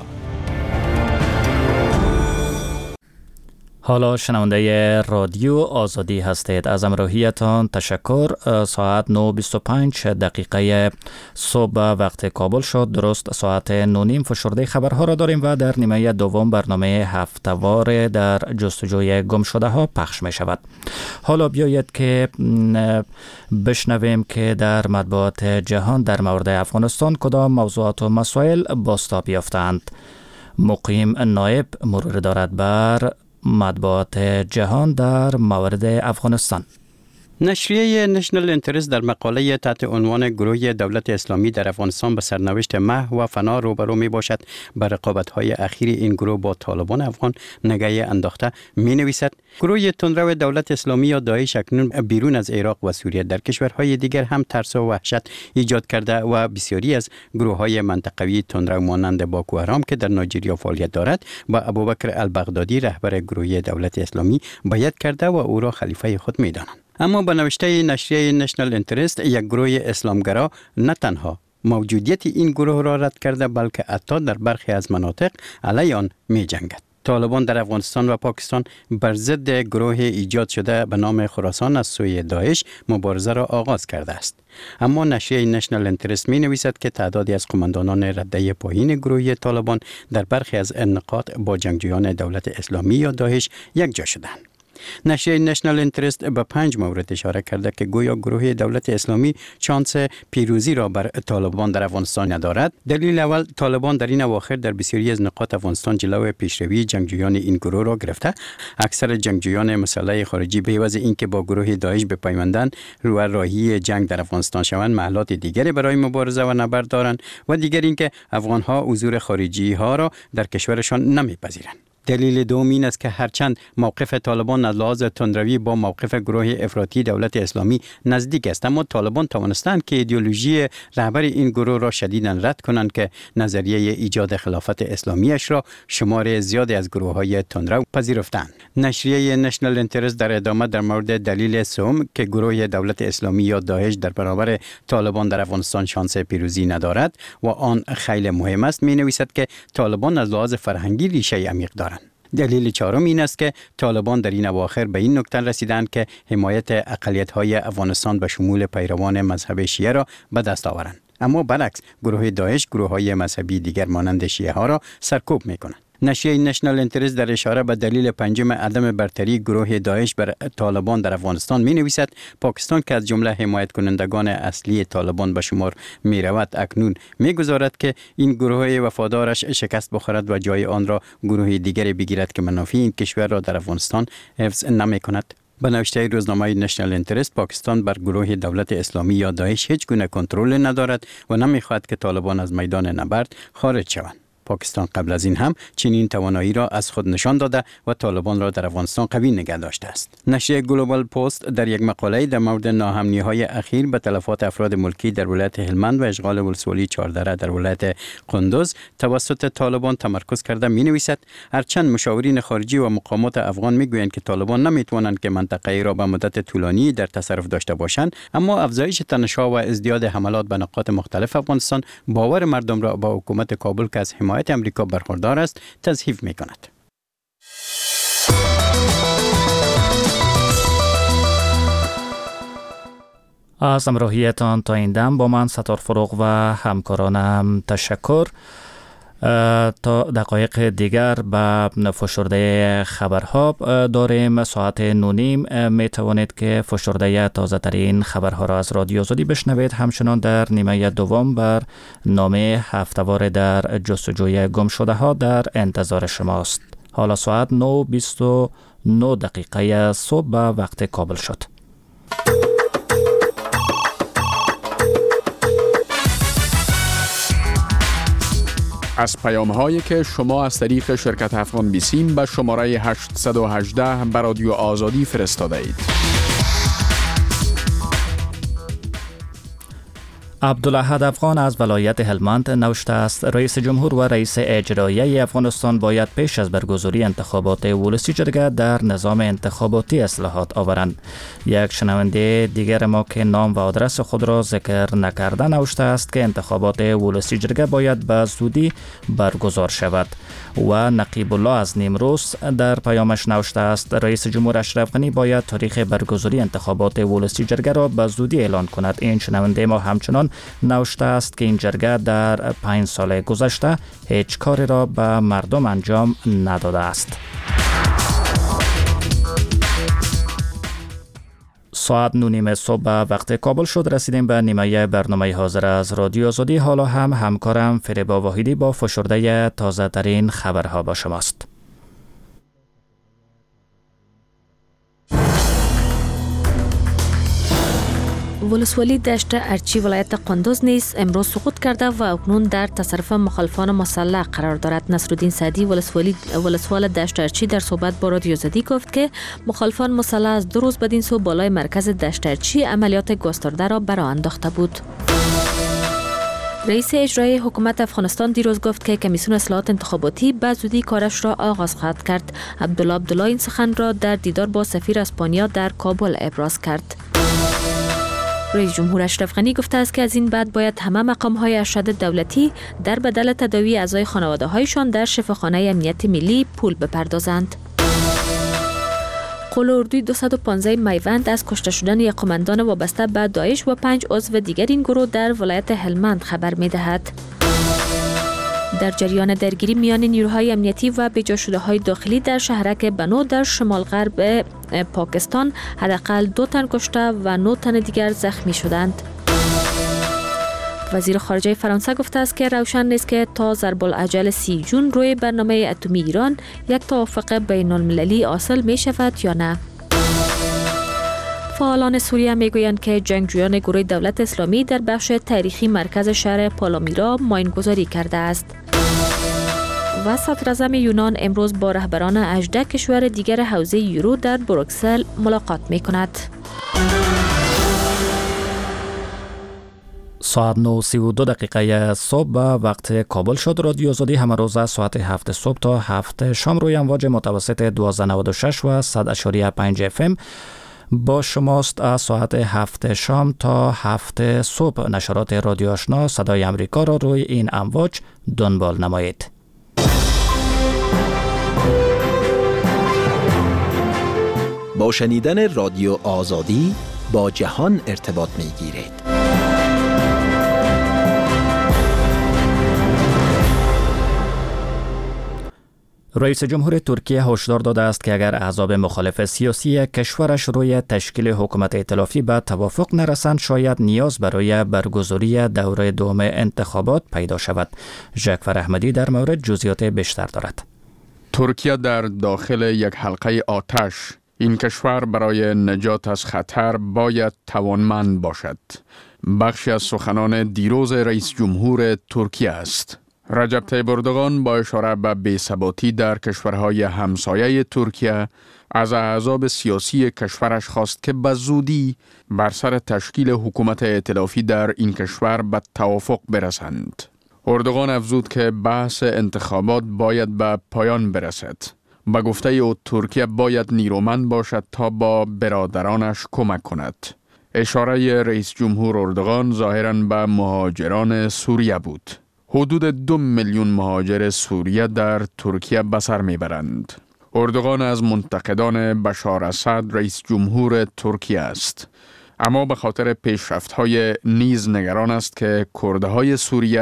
حالا شنونده رادیو آزادی هستید. از همراهیتان تشکر. ساعت نه و بیست و پنج دقیقه صبح وقت کابل شد. درست ساعت نه و نیم فشرده خبرها را داریم و در نیمه دوم برنامه هفته‌وار در جستجوی گم شده ها پخش می شود. حالا بیایید که بشنویم که در مطبوعات جهان در مورد افغانستان کدام موضوعات و مسائل بازتاب یافتند. مقیم نایب مرور دارد بر مطبوعات جهان در مورد افغانستان. نشریه نشنل انترست در مقاله تحت عنوان گروه دولت اسلامی در افغانستان به سرنوشت محو و فنا روبرو می باشد بر رقابت‌های اخیر این گروه با طالبان افغان نگاه انداخته می نویسد گروه تندرو دولت اسلامی یا داعش اکنون بیرون از عراق و سوریه در کشورهای دیگر هم ترس و وحشت ایجاد کرده و بسیاری از گروه‌های منطقوی تندرو مانند باکو حرام که در نایجریا فعالیت دارد و ابوبکر البغدادی رهبر گروه دولت اسلامی بیعت کرده و او را خلیفه خود می دانند. اما به نوشته نشریه نشنل انترست، یک گروه اسلامگرا نه تنها موجودیت این گروه را رد کرده بلکه حتی در برخی از مناطق علیه آن می جنگد. طالبان در افغانستان و پاکستان بر ضد گروه ایجاد شده به نام خراسان از سوی داعش مبارزه را آغاز کرده است. اما نشریه نشنل انترست می نویسد که تعدادی از قماندانان رده پایین گروه طالبان در برخی از نقاط با جنگجویان دولت اسلامی یا داعش یک جا شدند. نشریه نشنل انترست به پنج مورد اشاره کرده که گویا گروه دولت اسلامی شانس پیروزی را بر طالبان در افغانستان ندارد. دلیل اول، طالبان در این اواخر در بسیاری از نقاط افغانستان جلوی پیشروی جنگجویان این گروه را گرفته. اکثر جنگجویان مسلح خارجی به عوض اینکه با گروه داعش بپیوندند و راهی جنگ در افغانستان شوند، محلات دیگری برای مبارزه و نبرد دارند و دیگر اینکه افغانها حضور خارجی ها را در کشورشان نمیپذیرند. دلیل دوم این است که هرچند موقف طالبان از لحاظ تندروی با موقف گروه افراطی دولت اسلامی نزدیک است، اما طالبان توانستند که ایدئولوژی رهبر این گروه را شدیداً رد کنند که نظریه ایجاد خلافت اسلامیش را شمار زیادی از گروه‌های تندرو پذیرفتند. نشریه نشنل انترست در ادامه در مورد دلیل سوم که گروه دولت اسلامی یا داعش در برابر طالبان در افغانستان شانس پیروزی ندارد و آن خیلی مهم است، می‌نویسد که طالبان از لحاظ فرهنگی ریشه عمیق دارند. دلیل چهارم این است که طالبان در این اواخر به این نکته رسیدند که حمایت اقلیت‌های افغانستان به شمول پیروان مذهب شیعه را به دست آورند، اما برعکس گروه داعش گروه‌های مذهبی دیگر مانند شیعه ها را سرکوب می‌کنند. نشریه نشنل انترست در اشاره به دلیل پنجم عدم برتری گروه داعش بر طالبان در افغانستان می نویسد پاکستان که از جمله حمایت کنندگان اصلی طالبان به شمار می رود، اکنون می گذارد که این گروه وفادارش شکست بخورد و جای آن را گروه دیگری بگیرد که منافع این کشور را در افغانستان حفظ نمی کند. به نوشته روزنامه نشنل انترست، پاکستان بر گروه دولت اسلامی یا داعش هیچ گونه کنترل ندارد و نمی خواهد که طالبان از میدان نبرد خارج شوند. پاکستان قبل از این هم چنین توانایی را از خود نشان داده و طالبان را در افغانستان قوی نگه داشته است. نشریه گلوبال پست در یک مقاله در مورد ناامنی‌های اخیر به تلفات افراد ملکی در ولایت هلمند و اشغال ولسوالی چهاردره در ولایت قندوز توسط طالبان تمرکز کرده می‌نویسد هرچند مشاورین خارجی و مقامات افغان می‌گویند که طالبان نمی‌توانند که منطقه را به مدت طولانی در تصرف داشته باشند، اما افزایش تنش‌ها و ازدیاد حملات به نقاط مختلف افغانستان باور مردم را با حکومت کابل که از حمایت امریکا برخوردار است تضعیف می کند. از همراهیتان تا این دم با من ستار فروغ و همکارانم تشکر. تا دقایق دیگر به فشرده خبرها داریم. ساعت نونیم می توانید که فشرده تازه ترین خبرها را از رادیو آزادی بشنوید. همچنان در نیمه دوم بر نامه هفته‌وار در جستجوی گم شده ها در انتظار شماست. حالا ساعت نه و بیست و نه دقیقه صبح به وقت کابل شد. از پیام هایی که شما از طریق شرکت افغان بیسیم به شماره هشت یک هشت به رادیو آزادی فرستاده اید. عبدالاحد افغان از ولایت هلمند نوشته است: رئیس جمهور و رئیس اجرایی افغانستان باید پیش از برگزاری انتخابات ولسی جرگه در نظام انتخاباتی اصلاحات آورند. یک شنونده دیگر ما که نام و آدرس خود را ذکر نکرده نوشته است که انتخابات ولسی جرگه باید به زودی برگزار شود. و نقیب الله از نیمروز در پیامش نوشته است: رئیس جمهور اشرف غنی باید تاریخ برگزاری انتخابات ولسی جرگه را به زودی اعلان کند. این شنونده ما همچنان نوشته است که این جرگه در پنج سال گذشته هیچ کاری را به مردم انجام نداده است. ساعت نونیم صبح وقت کابل شد. رسیدیم به نیمه برنامه حاضر از رادیو آزادی. حالا هم همکارم فریبا واحدی با فشرده تازه ترین خبرها با شماست. ولسوالی دشت ارچی ولایت قندوز نیز امروز سقوط کرده و اکنون در تصرف مخالفان مسلح قرار دارد. نصرالدین سعدی ولسوالی ولسوال دشت ارچی در صحبت با رادیو آزادی گفت که مخالفان مسلح از دو روز بدین سو بالای مرکز دشت ارچی عملیات گسترده را برآ انداخته بود. رئیس اجرایی حکومت افغانستان دیروز گفت که کمیسیون اصلاحات انتخاباتی به زودی کارش را آغاز خواهد کرد. عبدالله عبدالله این سخن را در دیدار با سفیر اسپانیا در کابل ابراز کرد. رئیس جمهور اشرف غنی گفته است که از این بعد باید همه مقام‌های ارشد دولتی در بدل تداوی اعضای خانواده‌هایشان در شفاخانه امنیت ملی پول بپردازند. قول اردوی دویست و پانزده میوند از کشته شدن یک قماندان وابسته به داعش و پنج عضو دیگر این گروه در ولایت هلمند خبر می‌دهد. در جریان درگیری میان نیروهای امنیتی و بجا شده های داخلی در شهرک بنو در شمال غرب پاکستان حداقل دو تن کشته و نه تن دیگر زخمی شدند. وزیر خارجه فرانسه گفته است که روشن نیست که تا ضرب الاجل سی جون روی برنامه اتمی ایران یک توافق بین المللی حاصل می شود یا نه. فعالان سوریه میگویند که جنگجویان گروه دولت اسلامی در بخش تاریخی مرکز شهر پالامیرا ماینگذاری کرده است. و صدراعظم یونان امروز با رهبران هجده کشور دیگر حوزه یورو در بروکسل ملاقات می کند. ساعت نه و سی و دو دقیقه صبح وقت کابل شد. رادیو آزادی همه روزه ساعت هفت صبح تا هفت شام روی امواج متوسط دویست و نود و شش و صد اشاری پنج اف ام با شماست. از ساعت هفت شام تا هفت صبح نشرات رادیو آشنا صدای امریکا را روی این امواج دنبال نمایید. با شنیدن رادیو آزادی با جهان ارتباط می گیرید. رئیس جمهور ترکیه هشدار داده است که اگر احزاب مخالف سیاسی کشورش روی تشکیل حکومت ائتلافی به توافق نرسند شاید نیاز برای برگزاری دوره دوم انتخابات پیدا شود. ژکفر احمدی در مورد جزئیات بیشتر دارد. ترکیه در داخل یک حلقه آتش. این کشور برای نجات از خطر باید توانمند باشد. بخشی از سخنان دیروز رئیس جمهور ترکیه است. رجب طیب اردوغان با اشاره به بی‌ثباتی در کشورهای همسایه ترکیه از احزاب سیاسی کشورش خواست که به زودی بر سر تشکیل حکومت ائتلافی در این کشور به توافق برسند. اردوغان افزود که بحث انتخابات باید به پایان برسد. به گفته او ترکیه باید نیرومند باشد تا با برادرانش کمک کند. اشاره رئیس جمهور اردوغان ظاهراً به مهاجران سوریه بود. حدود دو میلیون مهاجر سوریه در ترکیه به سر میبرند. اردوغان از منتقدان بشار اسد رئیس جمهور ترکیه است. اما به خاطر پیشرفت‌های نیز نگران است که کردهای سوریه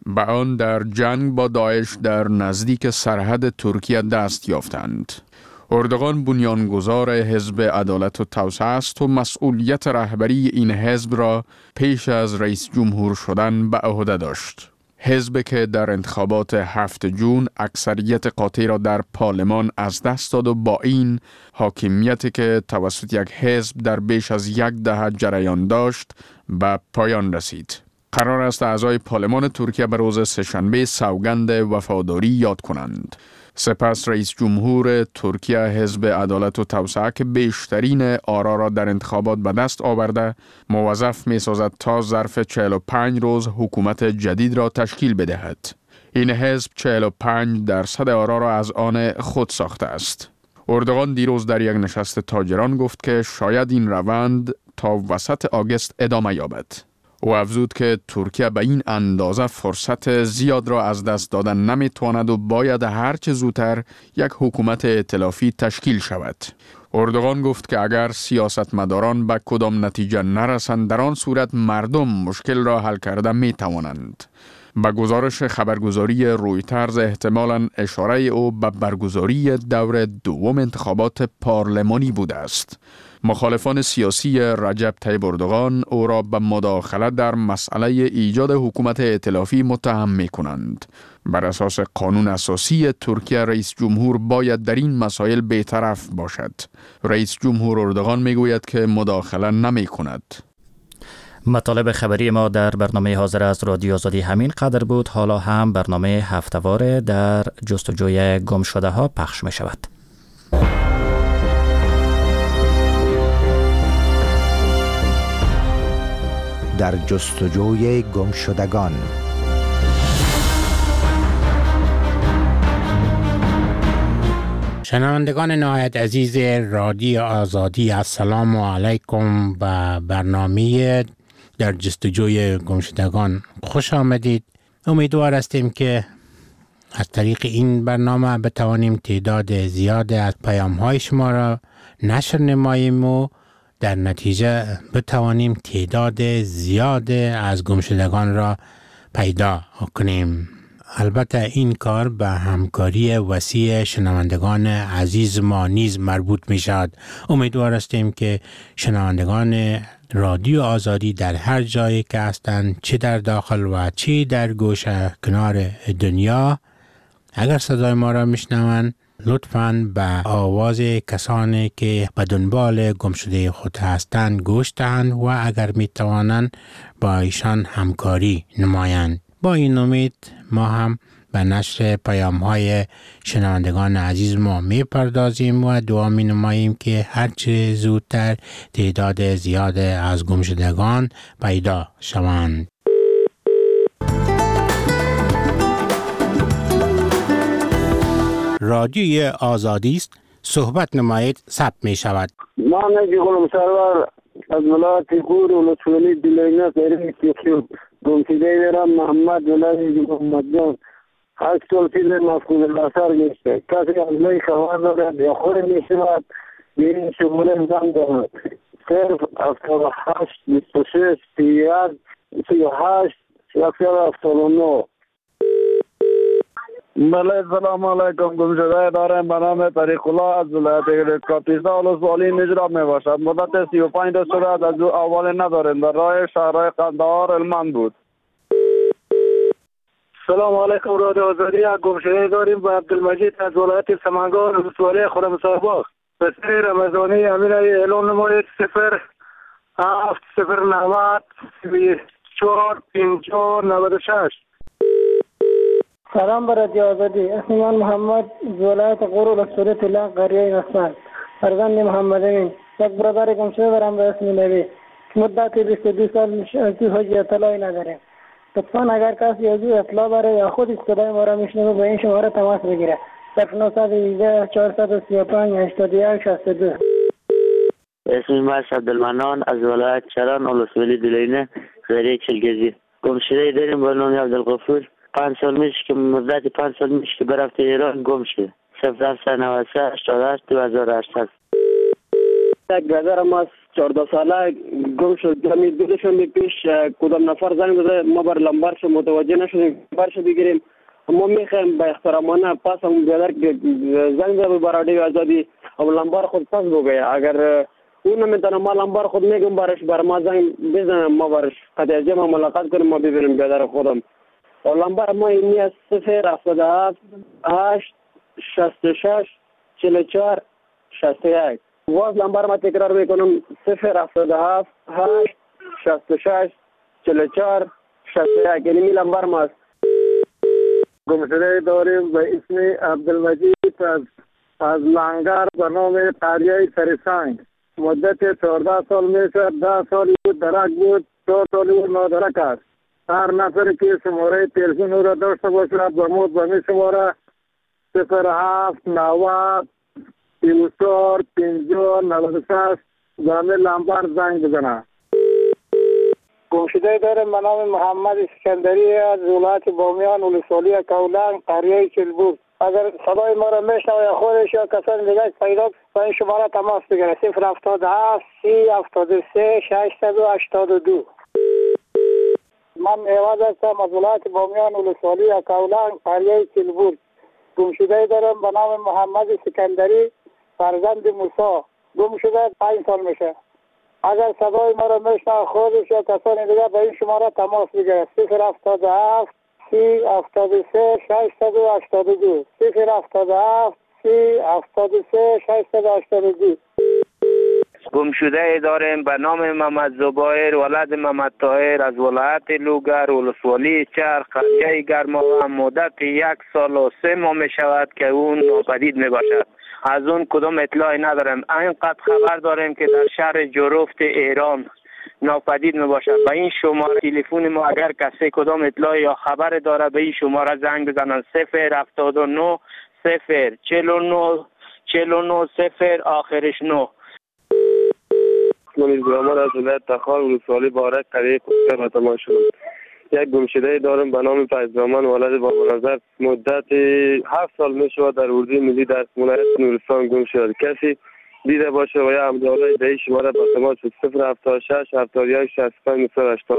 به آن در جنگ با داعش در نزدیک سرحد ترکیه دست یافتند. اردوغان بنیانگذار حزب عدالت و توسعه است و مسئولیت رهبری این حزب را پیش از رئیس جمهور شدن به عهده داشت. حزب که در انتخابات هفت جون اکثریت قاطع را در پارلمان از دست داد و با این حاکمیتی که توسط یک حزب در بیش از یک دهه جریان داشت به پایان رسید. قرار است اعضای پارلمان ترکیه به روز سه‌شنبه سوگند وفاداری یاد کنند. سپس رئیس جمهور ترکیه حزب عدالت و توسعه که بیشترین آرا را در انتخابات به دست آورده موظف می سازد تا ظرف چهل و پنج روز حکومت جدید را تشکیل بدهد. این حزب چهل و پنج درصد آرا را از آن خود ساخته است. اردوغان دیروز در یک نشست تاجران گفت که شاید این روند تا وسط آگوست ادامه یابد. او افزود که ترکیه به این اندازه فرصت زیاد را از دست دادن نمیتواند و باید هرچه زودتر یک حکومت ائتلافی تشکیل شود. اردوغان گفت که اگر سیاستمداران به کدام نتیجه نرسند در آن صورت مردم مشکل را حل کرده می توانند. به گزارش خبرگزاری رویترز احتمالاً اشاره او به برگزاری دور دوم انتخابات پارلمانی بوده است. مخالفان سیاسی رجب طیب اردوغان او را به مداخله در مسئله ایجاد حکومت ائتلافی متهم می کنند. بر اساس قانون اساسی ترکیه رئیس جمهور باید در این مسائل بی‌طرف باشد. رئیس جمهور اردوغان می گوید که مداخله نمی کند. مطالب خبری ما در برنامه حاضر از رادیو آزادی همین قدر بود. حالا هم برنامه هفته‌وار در جستجوی گم شده ها پخش می شود. در جستجوی گم شدگان. شنوندگان نهایت عزیز رادیو آزادی، السلام علیکم. به برنامه در جستجوی گم شدگان خوش آمدید. امیدوار هستیم که از طریق این برنامه بتوانیم تعداد زیاد از پیام های شما را نشر نماییم و در نتیجه بتوانیم تعداد زیاد از گمشدگان را پیدا کنیم. البته این کار به همکاری وسیع شنوندگان عزیز ما نیز مربوط می شود. امیدوار هستیم که شنوندگان رادیو آزادی در هر جایی که هستند، چه در داخل و چه در گوشه کنار دنیا، اگر صدای ما را میشنوند لطفاً به آواز کسانی که به دنبال گمشده خود هستند گوش دهند و اگر می توانند با ایشان همکاری نمایند. با این امید ما هم به نشر پیام های شنوندگان عزیز ما می پردازیم و دعا می نماییم که هرچه زودتر تعداد زیاد از گمشدگان پیدا شوند. رادیوی آزادی است، صحبت نمایید ثبت می شود. ما نگی غلام سرور از ولایت گور و لطفالی دلینه غیره کیخیو گمشده ویرم محمد ولایت محمد جان هشت سال پیش مفقود الاثر گشته. کسی از لای خبر دارد یا خور می شود به این شموله زن دارد. صرف هفتاد و هشت بیست و شش سی و یک سی و هشت یکصد و هفتاد و نه. بله، سلام علیکم. گمشده دارم به نام طریق الله از ولایت کاپیستا ولسوالی نجراب می باشد. مدت سی و پنج روز شده از او اول نداریم. در راه شهرهای قندهار علمان بود. سلام علیکم. رادیو آزادی گمشده داریم به عبدالمجید از ولایت سمنگان ولسوالی خرمسارباغ. پسر رمضانی امیر اعلام نمایید صفر هفت صفر نود چهار پنجاه نود و شش. سلام بر رادیو آزادی. اسم من محمد ولایت غور ولسوالی طلا قریه نصفان فرزند محمد امین. یک برادر گمشده دارم به اسم نبی. مدت بیست و دو سال از حج اطلاعی نداره. لطفاً اگر کسی از او اطلاع داره یا خود صدای ما را میشنوه به این شماره تماس بگیره. صفر نه یک یک چهارصد و سی و پنج هشتاد و یک شصت و دو. اسم من عبدالمنان از ولایت چران ولسوالی دلینه قریه چلگزی. گمشده داریم به نام عبدالغفور. پنج سال میشه که مدت پنج سال میشه که برفته ایران گم شده. صفر هفت نود و سه هشتاد و هشت دو هزار و هشتصد. یک برادرم از چهارده ساله گم شد. جمعی دوشنبه پیش کدام نفر زنگ داده ما بر لمبرش متوجه نشدیم برش بگیریم. ما میخوایم به احترامانه پس هم بیادر که زنگ داده برای آزادی هم لمبر خود پس بگه. اگر اون نمیتونه ما لمبر خود میگم برش بر ما زنگ بزنم ما برش قطعه جمع ملاقات کنیم ما ببینیم بیادر خودم. و لمبر ما اینی از صفر هفتاد و هفت هشت شست و شش چهل و چهار شست و یک. باز لمبر ما تکرار میکنم صفر هفتاد و هفت هشت شست و شش چهل و چهار شست و یک. یعنی می لمبر ما است. گمشده داریم به اسم عبدالمجید از از لنگر به نام قریه سرسنگ. مدت چهارده سال میشه. ده سالی بود درک بود، دو سالی بود نادرک است. هر نفر که شماره تلفن او را داشته باشد به مود به می شماره صفر هفت نود سی و چهار پنجاه نود و شش به همه لمبر زنگ بزنه. گمشده دارم به نام محمد اسکندری از ولایت بامیان ولسوالی کولنگ قریه چلبور. اگر صدای ما را میشنوه یا خودش یا کسان دیگه پیدا با این شماره تماس بگیره صفر هفتاد و هفت سی هفتاد و سه ششصد و هشتاد و دو. من ایواز هستم از ولایت بامیان ولسوالی کولنگ قریه چلبور. گمشده دارم به نام محمد اسکندری فرزند موسی. گم شده پنج سال میشه. اگر صدای ما را میشنوه خودش یا کسان دیگه به این شماره تماس بگیره صفر هفتاد و هفت سی هفتاد و سه ششصد و هشتاد و دو صفر هفتاد و هفت سی هفتاد و سه ششصد و هشتاد و دو. گمشده داریم به نام محمد زبایر ولد محمد طاهر از ولایت لوگر ولسوالی چرخ قریه گرماوه. مدت یک سال و سه ماه می شود که اون ناپدید می باشد. از اون کدام اطلاعی نداریم. اینقدر خبر داریم که در شهر جروفت ایران ناپدید می باشد. به این شماره تلفن ما اگر کسی کدام اطلاعی یا خبر داره به این شماره زنگ بزنن صفر هفتاد و نه صفر چهل و نه چهل و نه صفر آخرش نه. من برامر از ولایت تخار ولسوالی بارک قریه کوکر به تمام شدم. یک گمشده دارم به نام فیض‌زمان ولد بابا نظر. مدت هفت سال می شود در اردوی ملی در ولایت نورستان گم شده. کسی دیده باشه و یا امدالای به این شماره به تماس صفر هفتاد و شش هفتاد و یک شصت و پنج هشتاد.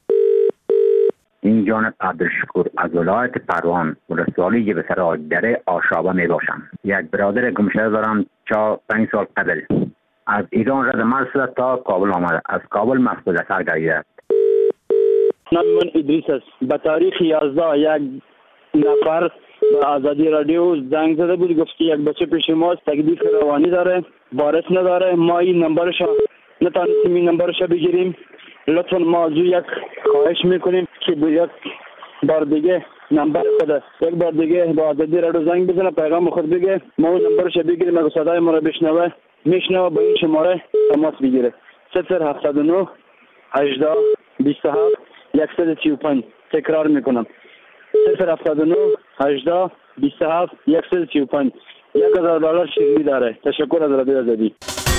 این جانب عبدالشکور از ولایت پروان ولسوالی جبسر آجدره آشابه می باشم. یک برادر گمشده دارم چا پنج سال قبل از ایران رد مرز تا کابل آمده. از کابل مفقود اثر گردیده. نام من ادریس است. به تاریخ یازده یک نفر به آزادی رادیو زنگ زده بود گفت که یک بچه پیش ماست تکلیف روانی داره وارث نداره. ما این نمبرش نتونستیم این نمبرش بگیریم. لطفا ما از یک خواهش میکنیم که به یک بار دیگه نمبر خود یک بار دیگه با آزادی رادیو زنگ بزنه پیغام خود بگه ما اون نمبرش بگیریم. اگه صدای ما رو بشنوه میشنوه به این شماره تماس بگیره صفر هفتاد و نه هجده بیست و هفت صد و سی و پنج. تکرار میکنم صفر هفتاد و نه هجده بیست و هفت صد و سی و پنج. یک هزار دلار شیرینی داره. تشکر از رادیو آزادی.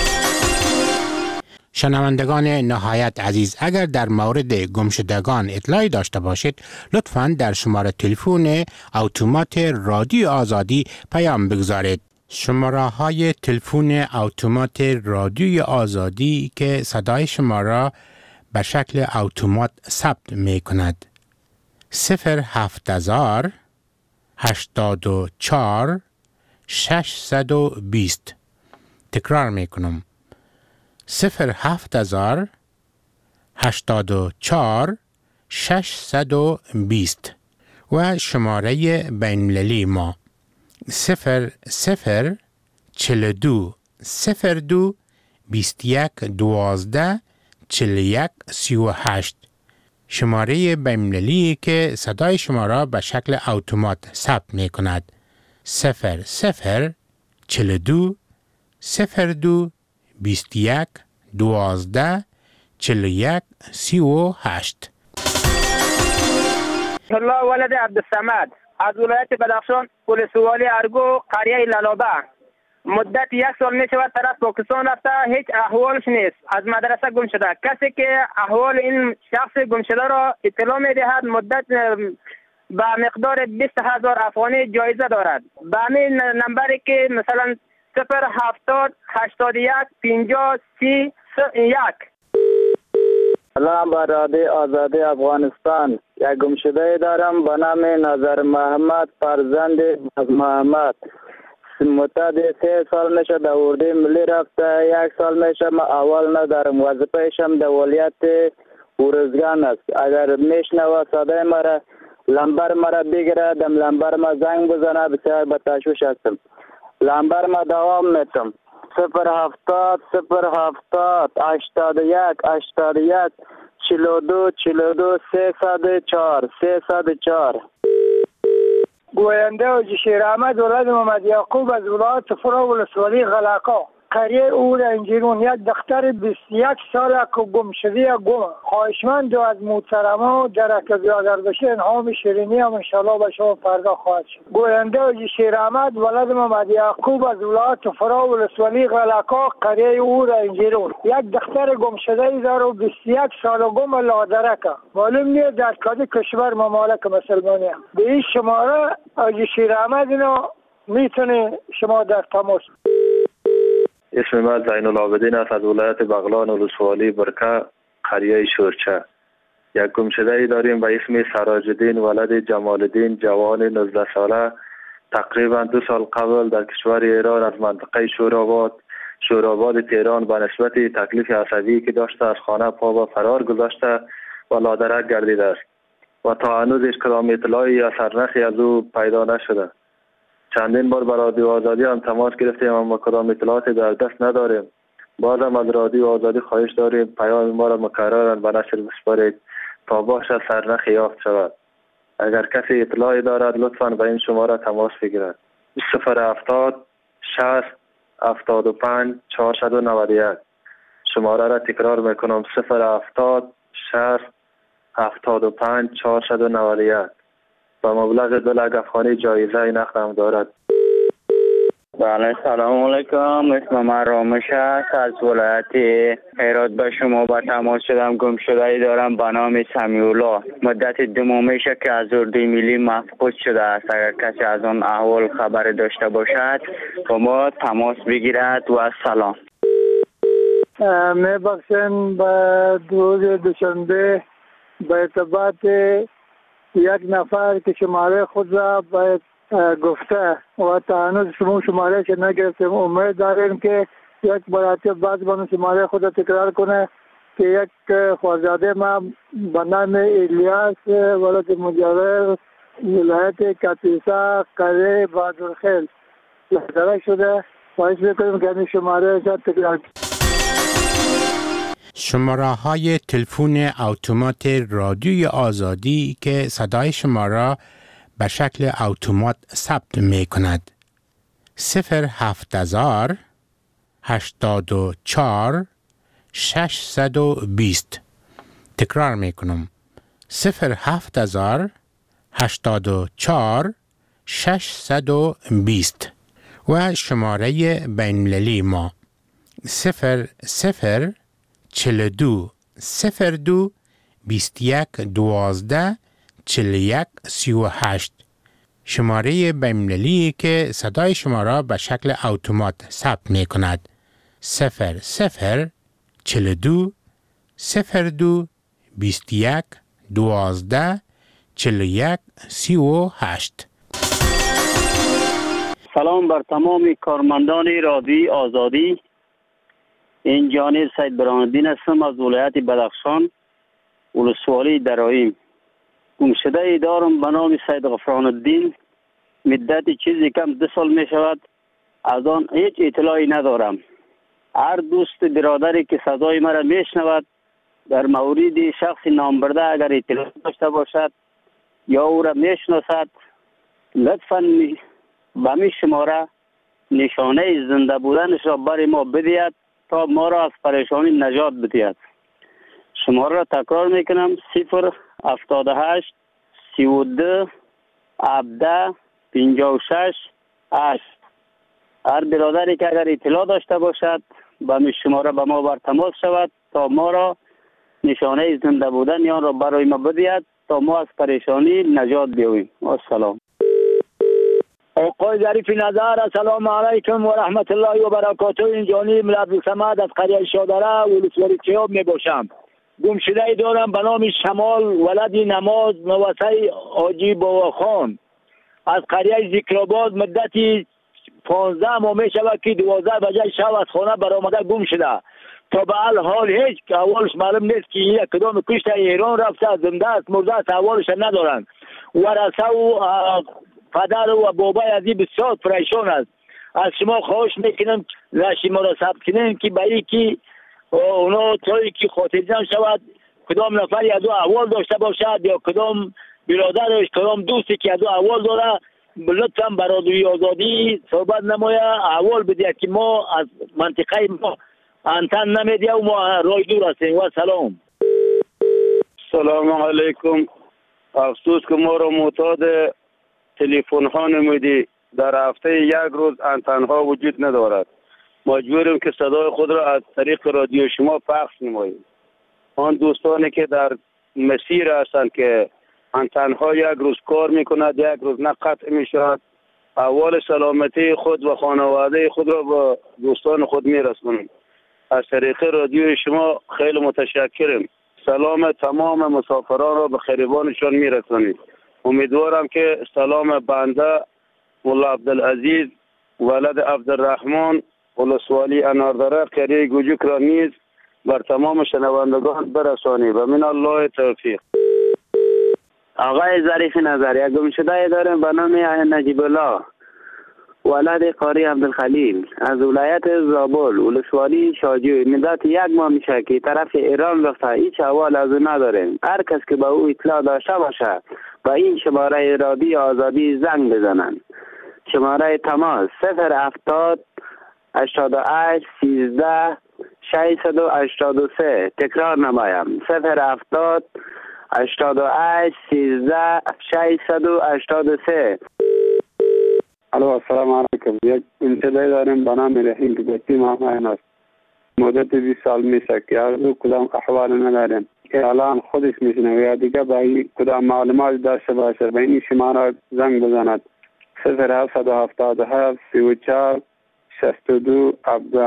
شنوندگان نهایت عزیز، اگر در مورد گمشدگان اطلاعی داشته باشید لطفاً در شماره تلفن اتومات رادیو آزادی پیام بگذارید. شماره های تلفن اتومات رادیوی آزادی که صدای شما را به شکل اتومات ثبت می کند صفر هفت هزار هشتاد و چهار ششصد و بیست. تکرار می کنم صفر هفت هزار هشتاد و چهار ششصد و بیست. و شماره بین‌المللی ما صفر صفر چهل و دو صفر دو بیست و یک دوازده چهل و یک سی و هشت. شماره بین‌المللی که صدای شما را به شکل اتومات ثبت می کند صفر صفر چهل و دو صفر دو بیست و یک دوازده چهل و یک سی و هشت. الله ولد عبدالصمد از ولایت بدخشان ولسوالی ارگو قریه لالابه. مدت یک سال می شود طرف پاکستان رفته هیچ احوالش نیست. از مدرسه گم شده. کسی که احوال این شخص گم شده را اطلاع می دهد مدت به مقدار بیست هزار افغانی جایزه دارد. به همین نمبری که مثلا صفر هفتاد هشتاد یک پنجاه سی یک. سلام بر رادیو آزادی افغانستان. یک گمشده دارم به نام نظر محمد فرزند باز محمد. مدت سه سال میشه در اردوی ملی رفته. یک سال میشه ما اول ندارم. وظیفه‌شم در ولیت ارزگان است. اگر میشنوه صدای مرا لمبر مرا بگیره، دم لمبر ما زنگ بزنه. بسیار به تشویش هستم. لمبر ما دوام میتم صفر هفتاد صفر هفتاد هشتاد و یک هشتاد و یک چهل و دو چهل و دو سیصد و چهار سیصد و چهار. گوینده و شیر احمد ولد محمد یعقوب از ولایت فرا ولسوالی غلقا. قریه او را انجیرون یک دختر بیست و یک ساله که گم شده گم. خواهشمند از محترما درک بیادر بشه انعام شیرینی هم انشالله به شما فردا خواهد شد. گوینده و شیر احمد ولد محمد یعقوب از ولایت فرا ولسوالی غلقا. قریه او را انجیرون یک دختر گم شده داره و بیست و یک ساله گم لادرکه. معلوم نیست در کدام کشور ممالک مسلمانی. به این شماره از شیر احمد اینو میتونه شما در تماس. اسم من زین العابدین است از ولایت بغلان ولسوالی برکه قریه شورچه. یک گمشده ای داریم به اسم سراج الدین ولد جمال الدین جوان نوزده ساله. تقریبا دو سال قبل در کشور ایران از منطقه شوراباد شوراباد تهران به نسبت تکلیف عصبی که داشته از خانه پا به فرار گذاشته و لادرک گردیده است و تا هنوز هیچ کدام اطلاعی یا سرنخی از او پیدا نشده. چندین بار به رادیو آزادی هم تماس گرفتیم اما کدام اطلاعاتی در دست نداریم. باز هم از رادیو آزادی خواهش داریم پیام ما را مکررا به نشر بسپارید تا باشد سرنخ یافت شود. اگر کسی اطلاعی دارد لطفاً به این شماره تماس بگیرد. صفر هفتاد شصت هفتاد و پنج چهارصد و نود و یک. شماره را تکرار میکنم صفر هفتاد شصت هفتاد و پنج چهارصد و نود و یک. با مبلغ دو لک افغانی جایزه نقد هم دارد. بله سلام علیکم. اسم من رامش است از ولایت هرات به شما با تماس شدم. گم شده ای دارم به نام سمیع الله. مدت دو ماه میشه که از اردوی ملی مفقود شده است. اگر کسی از آن احوال خبر داشته باشد با ما تماس بگیرد و سلام. میبخشن به روز دوشنبه به ارتباط یک نفر که شماره خود را باید گفته و تا هنوز شما شماره که نگرفتیم. امید داریم که یک مرتب بعد بانو شماره خود را تکرار کنه که یک خوازاده ما به نام الیاس ولد مجاور ولایت کپیسا قریه بادرخیل لحظه شده. خواهش میکنیم که این شماره را تکرار کنه. شماره های تلفن اتومات رادیوی آزادی که صدای شما را به شکل اتومات ثبت می کند. صفر هفت هزار هشتاد و چهار ششصد و بیست. تکرار می کنم. صفر هفت هزار هشتاد و چهار ششصد و بیست. و شماره بین‌المللی ما صفر صفر چهل و دو صفر دو بیست و یک دوازده چهل و یک سی و هشت. شماره بین‌المللی که صدای شما را به شکل اتومات ثبت می کند. صفر صفر چهل و دو صفر دو بیست و یک دوازده چهل و یک سی و هشت. سلام بر تمام کارمندان رادیوی آزادی. این جانب سید برهان‌الدین هستم از ولایت بدخشان ولسوالی درایم. گمشده ای دارم به نام سید غفران الدین. مدت چیزی کم دو سال می شود از آن هیچ اطلاعی ندارم. هر دوست برادری که صدای مرا می شنود در مورد شخص نامبرده اگر اطلاع داشته باشد یا او را می شناسد لطفاً به می شماره نشانه زنده بودنش را برای ما بدهد تا ما را از پریشانی نجات بدهد. شماره را تکرار میکنم صفر هفتاد و هشت سی و دو هفده پنجاه و شش هشت. هر برادری که اگر اطلاع داشته باشد به می شماره به ما بر تماس شود تا ما را نشانه زنده بودن یا را برای ما بدهد تا ما از پریشانی نجات بیابیم. السلام. آقای ظریف نظر السلام علیکم و رحمت الله و برکاته. این جانی عبدالصمد از قریه شادره ولسوالی چیاب می باشم. گمشده دارم به نام شمال ولد نماز نوسه حاجی بابا خان از قریه ذکرآباد. مدتی پانزده ماه می شود که دوازده بجه شب از خانه برآمده گم شده. تا به حال هیچ که اولش معلوم نیست که یک کدام کشته ایران رفته، زنده است مرده است، اولش ندارن. ورثه و پدر و بابای ازی بسیار پریشان است. از شما خواهش میکنم شما را ثبت کنین که برای که اونا طوری که خاطرجمع شود کدام نفری از او احوال داشته باشد یا کدام برادرش کدام دوستی که از او احوال داره لطفا برادری آزادی صحبت نمایه احوال بده که ما از منطقه ما انتن نمیده و ما رای دور هستیم. و سلام. سلام علیکم. افسوس که ما را معتاد تلفن ها نمیدی. در هفته یک روز انتن ها وجود ندارد. مجبوریم که صدای خود را از طریق رادیو شما پخش نماییم. آن دوستانی که در مسیر هستند که انتن ها یک روز کار میکند یک روز نه قطع میشود، اول سلامتی خود و خانواده خود را با دوستان خود میرسونیم. از طریق رادیو شما خیلی متشکرم. سلام تمام مسافران را به خریبانشان میرسونید. امیدوارم که سلام بنده مولا عبدالعزیز ولد عبدالرحمن ولسوالی اناردره قریه گوجوک را نیز بر تمام شنوندگان برسانی و من الله توفیق. آقای ظریف نظر یک گمشده داریم به نام نجیب الله ولد قاری عبدالخلیل از ولایت زابل ولسوالی شاجوی. مدت یک ماه میشه که طرف ایران رفته، هیچ احوال از او نداریم. هر کس که به او اطلاع داشته باشه به این شماره رادیو آزادی زنگ بزنن. شماره تماس صفر هفتاد هشتاد و هشت سیزده ششصد و هشتاد و سه. تکرار نمایم صفر هفتاد هشتاد و هشت سیزده ششصد و هشتاد و سه. الو السلام علیکم. یک انتظاری داریم به نام رحیم که بچی مامان است. مدت بیست سال میشه که از او کدام احوال نداریم که الان خودش میشنه و یا دیگه به کدام معلومات داشته باشه به این شماره زنگ بزند. صفر هفتصد و هفتاد و هفت سی و چهار شصت و دو هفده.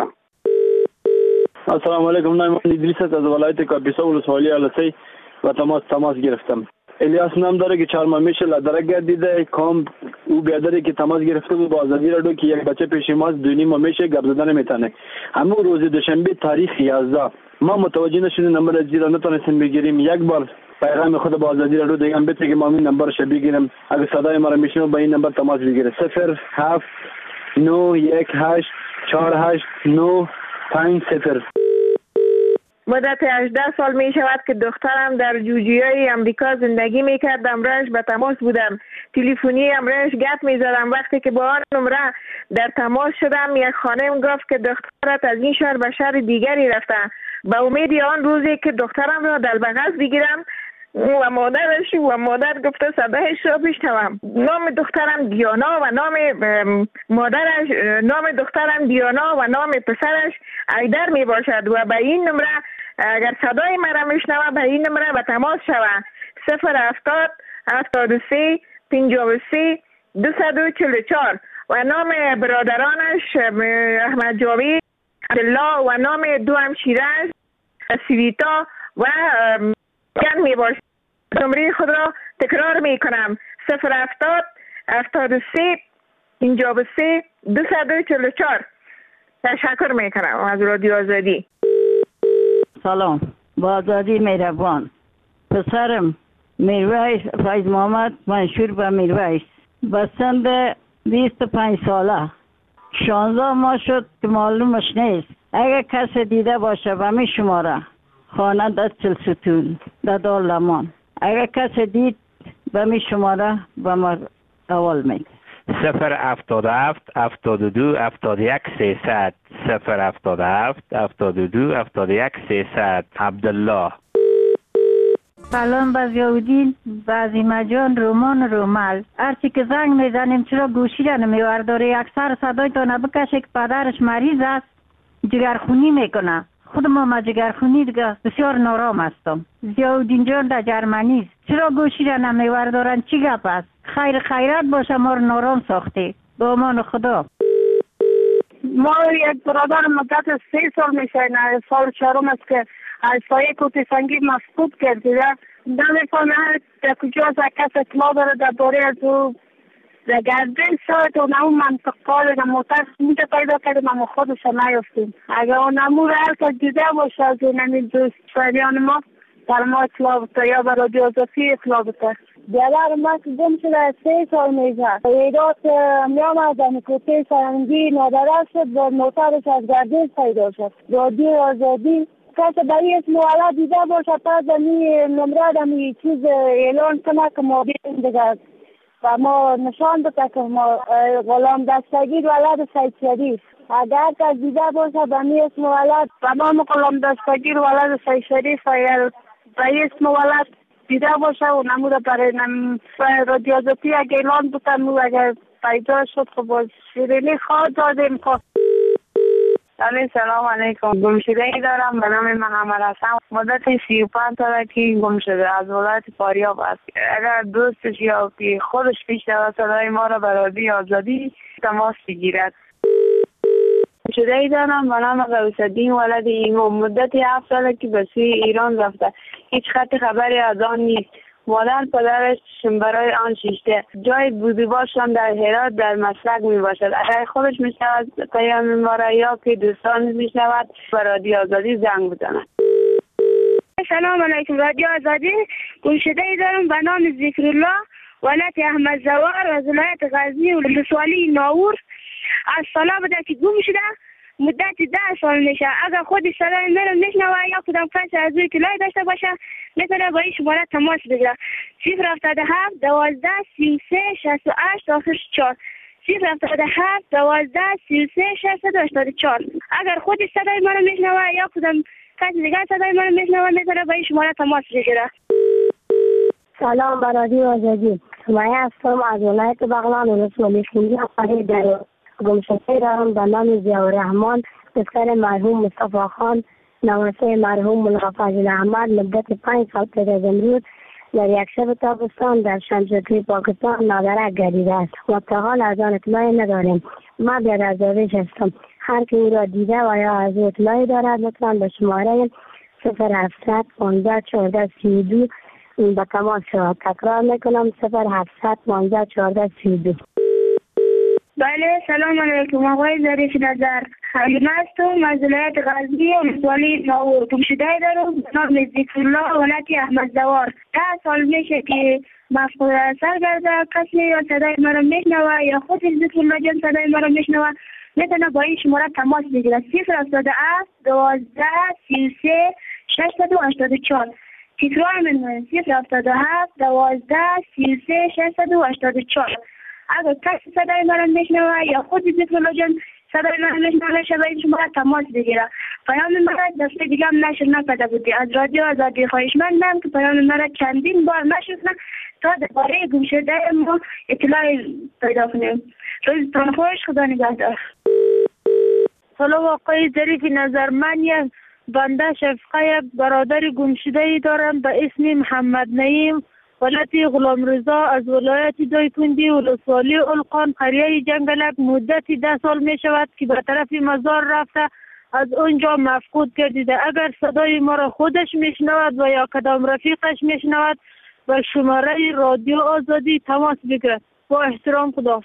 السلام علیکم. نام من ادریس است از ولایت کاپیسا ولسوالی علسی و تماس تماس گرفتم. الیاس نام داره که چهار ماه میشه لدره گردیده کام او بیادری که تماس گرفته بود با آزادی را دو که یک بچه پیش ماست دو نیم ماه میشه گپ زدن نمیتونه. همون روز دوشنبه تاریخ یازده ما متوجه نشدیم نمبر از زیرا نتونستیم بگیریم. یک بار پیغام خود با آزادی را دو دیگه هم بده که ما این نمبرش بگیریم. اگه صدای ما را میشنوه با این نمبر تماس بگیره. صفر هفت نه یک هشت چهار هشت نه پنج صفر. مدت هجده سال می شود که دخترم در جوجیای امریکا زندگی می کرد. امرش به تماس بودم. تلفنی امرش گپ می زدم. وقتی که با آن نمره در تماس شدم یک خانم گفت که دخترت از این شهر به شهر دیگری رفته. به امید آن روزی که دخترم را در بغل بگیرم و مادرش و مادر گفته صدایش را بشنوم. نام دخترم دیانا و نام مادرش نام دخترم دیانا و نام پسرش ایدر می باشد و به این نمره اگر صدای مرا میشنوه به این نمره به تماس شوه. صفر هفتاد هفتاد و سه پنجاه و سه دویست و چهل و چهار و نام برادرانش احمد جاوید عبدالله و نام دو همشیرش سویتا و گن می باشد. نمره خود را تکرار می کنم. صفر هفتاد هفتاد و سه پنجاه و سه دویست و چهل و چهار. تشکر می کنم از رادیو آزادی. سلام. با آزادی مهربان. پسرم میرویس فیض محمد منشور به میرویس به سن بیست و پنج ساله شانزده ماه شد که معلومش نیست. اگر کسی دیده باشه به می شماره خانه در چلستون در دار لمان. اگر کسی دید به می شماره به ما اول میگه. صفر هفتاد و هفت هفتاد و دو هفتاد و یک سیصد. صفر هفتاد و هفت هفتاد و دو هفتاد و یک سیصد. عبدالله. سلام به ضیاءالدین بعضی مجان رومان رومل. هرچی که زنگ میزنیم چرا گوشی را نمیورداره؟ اکثر صدای تا نبکشه که پدرش مریض است جگرخونی میکنه. خود ما جگرخونی دیگه بسیار نارام هستم. ضیاءالدین جان در جرمنی است. چرا گوشی را نمیوردارن؟ چی گپ است؟ خیر خیرت باشه ما رو نارام ساخته. با امان خدا. ما یک برادر مدت سه سال میشه نه سال چهارم است که از سایه کوته سنگی مفقود گردیده. نمیفهمه در کجا از کس اطلاع داره درباره از او در گردن شاید و نمو منطقه در موتر میده پیدا کردیم اما خودش نیفتیم. اگر اون نمو را هر کس دیده باشه از نمی دوست شایدیان ما در ما اطلاع بده یا برای رادیوزاتی اطلاع بده. دیگر ما که گم شده سه سال میزه ایدات میامد در کوته سنگی نادره شد و موترش از گردن پیدا شد. رادیو آزادی کسی برای اسم والا دیده باشه پس دمی نمره دمی چیز اعلان کنه که ما بیم دیگر و ما نشان بده که ما غلام دستگیر ولد سید شریف. اگر کسی دیده باشه دمی اسم ولد و ما غلام دستگیر ولد سید شریف برای اسم ولد دیده باشه و نموده برای رادیوزاتی اگه اعلان بکنم و اگر پیدا شد خب باز شیرینی خواه دادیم خواست. سلام علیکم. گمشده ای دارم به نام محمد حسن. مدت سی و پنج ساله که گم شده از ولایت فاریاب است. اگر دوستش یا که خودش پیش رود صدای ما را به رادیو آزادی تماس بگیرد. گمشده ای دارم به نام غوث‌الدین ولد ایمان. مدت هفت ساله که به سوی ایران رفته. هیچ خط خبری از آن نیست. مادر پدرش برای آن شیشته جای بودیباشان در هرات در مسلک می باشد. اگر خودش می شود پیام ما را یا که دوستان می شود به رادیو آزادی زنگ بزند. سلام علیکم. رادیو آزادی. گمشده ای دارم به نام ذکرالله ولایت احمد زوار از ولایت غزنی و ولسوالی ناور. از سالا بوده که گم شده مدت ده سال میشه. اگر خودش صدای مرا میشنوه یا کدام کسی از او اطلاعی داشته باشه میتونه با این شماره تماس بگیره. صفر هفتاد و هفت دوازده سی و سه شصت و هشت آخرش چهار. صفر هفتاد و هفت دوازده سی و سه شصت و هشتاد و چهار. اگر خودش صدای مرا میشنوه یا کدام کسی دیگر صدای مرا میشنوه میتونه با این شماره تماس بگیره. سلام بر رادیو آزادی. سمیه هستم از ولایت بغلان ولسوالی خیلی فرید در گمشده دارم به نام ضیاءالرحمن پسر مرحوم مصطفی خان نواسه مرحوم ملا فضل احمد. مدت پنج سال پیش از امروز در یک شب تابستان در شمشادی پاکستان نادره گردیده است و تا حال از آن اطلاعی نداریم. ما بی‌درزاویش هستم. هر کی او را دیده و یا از او اطلاعی دارد لطفا به شماره صفر هفتصد پانزده چهارده سی و دو به تماس شود. تکرار میکنم صفر هفتصد پانزده چهارده سی و دو. بله سلام علیکم. آقای ظریف نظر حلیمه هستم از ولایت غزنی و ولسوالی ناور. گمشده دارم به نام ذکرالله ولایت احمد زوار. ده سال میشه که مفقود اثر کرده. کسی یا صدای مرا میشنوه یا خود ذکرالله جان صدای مرا میشنوه میتونه با این شماره تماس بگیره. صفر هفتاد و هفت دوازده سی و سه شصت و هشتاد و چهار. تکرار میکنم صفر هفتاد و هفت دوازده سی و سه شصت و هشتاد و چهار. اگر کسی صدای مرا میشنوه یا خود ذکرالله جان صدای مرا میشنوه شده این شما تماس بگیره. پیام مرا دسته دیگه هم نشر نکرده بودی. از رادیو آزادی خواهشمندم که پیام مرا چندین بار نشستن تا درباره گمشده ما اطلاعی پیدا کنیم. روزتان خوش. خدا نگهدار. سلام آقای ظریف نظر. من یک بنده شفقه برادر گمشده دارم به اسم محمد نعیم ولایت غلام رضا از ولایت دایکنډي ولسوالی القان قریه جنگلک. مدت ده سال می شود که به طرف مزار رفته از اونجا مفقود گردیده. اگر صدای ما را خودش میشنود و یا کدام رفیقش میشنود به شماره رادیو آزادی تماس بگیرد. با احترام خدا.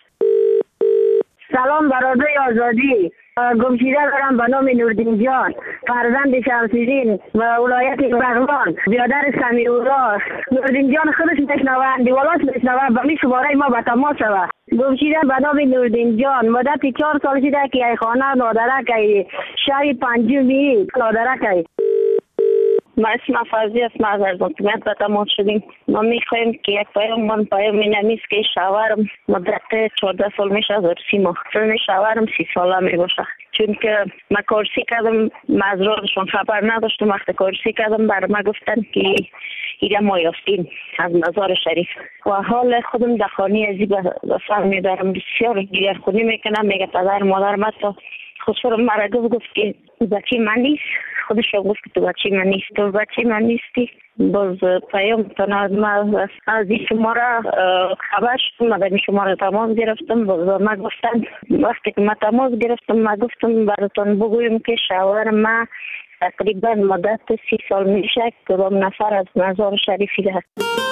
سلام برادر آزادی. گمشده دارم به نام نوردین جان فرزند شمس‌الدین و ولایت بغلان برادر سمیرالله. نوردین جان خودش میشنوه دیوالات میشنوه به می شماره ما به تماس شود. گمشده به نام نوردین جان مدت چهار سال شده که ای خانه نادره که شهر پنجمی نادره که ما اسم فضی است. ما از حکومت به تماس شدیم. ما میخواهیم که یک پیام من پیام مینمیست که شوهرم مدت چهارده سال میشه از سی ماه سن شوهرم سی ساله میباشه. چون که من کارسی کردم مزرارشون خبر نداشتم. وقتی کارسی کردم بر ما گفتن که ایره ما یافتیم از مزار شریف و حال خودم در خانه ازی به سر میدارم. بسیار دیگر خونی میکنم. میگه پدر مادر ما تا خودشون مرا گفت که بچه من نیست. خودش گفت که تو بچه من نیست. تو بچه من نیستی. باز پیام تنها ما از این شماره خبر شدم. من در شماره تماس گرفتم. باز ما گفتن وقتی که ما تماس گرفتم ما گفتم براتون بگویم که شوهر ما تقریبا مدت سی سال میشه که کدام نفر از مزار شریفی ده.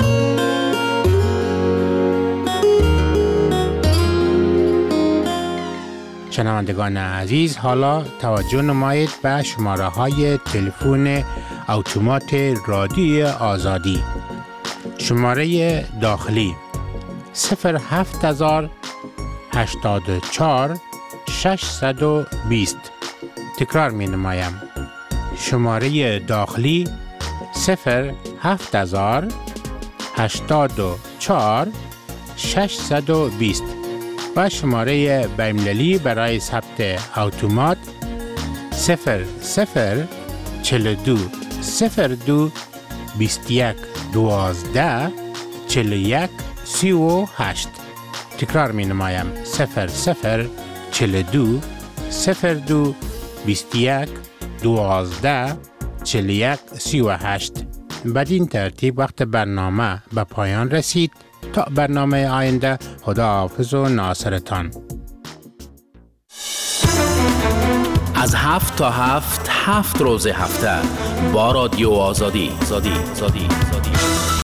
شنوندگان عزیز، حالا توجه نمایید به شماره های تلفن اتومات رادیوی آزادی. شماره داخلی صفر هفت هزار هشتاد و چهار ششصد و بیست. تکرار می نمایم. شماره داخلی صفر هفت هزار هشتاد و چهار ششصد و بیست و شماره بین‌المللی برای ثبت اتومات صفر صفر چهل و دو صفر دو بیست و یک دوازده چهل و یک سی و هشت. تکرار می نمایم. صفر صفر چهل و دو صفر دو بیست و یک دوازده چهل و یک سی و هشت. بدین ترتیب وقت برنامه به پایان رسید. تا برنامه آینده، خداحافظ و ناصرتان. از هفت تا هفت هفت روز هفته با رادیو آزادی. آزادی. آزادی. آزادی.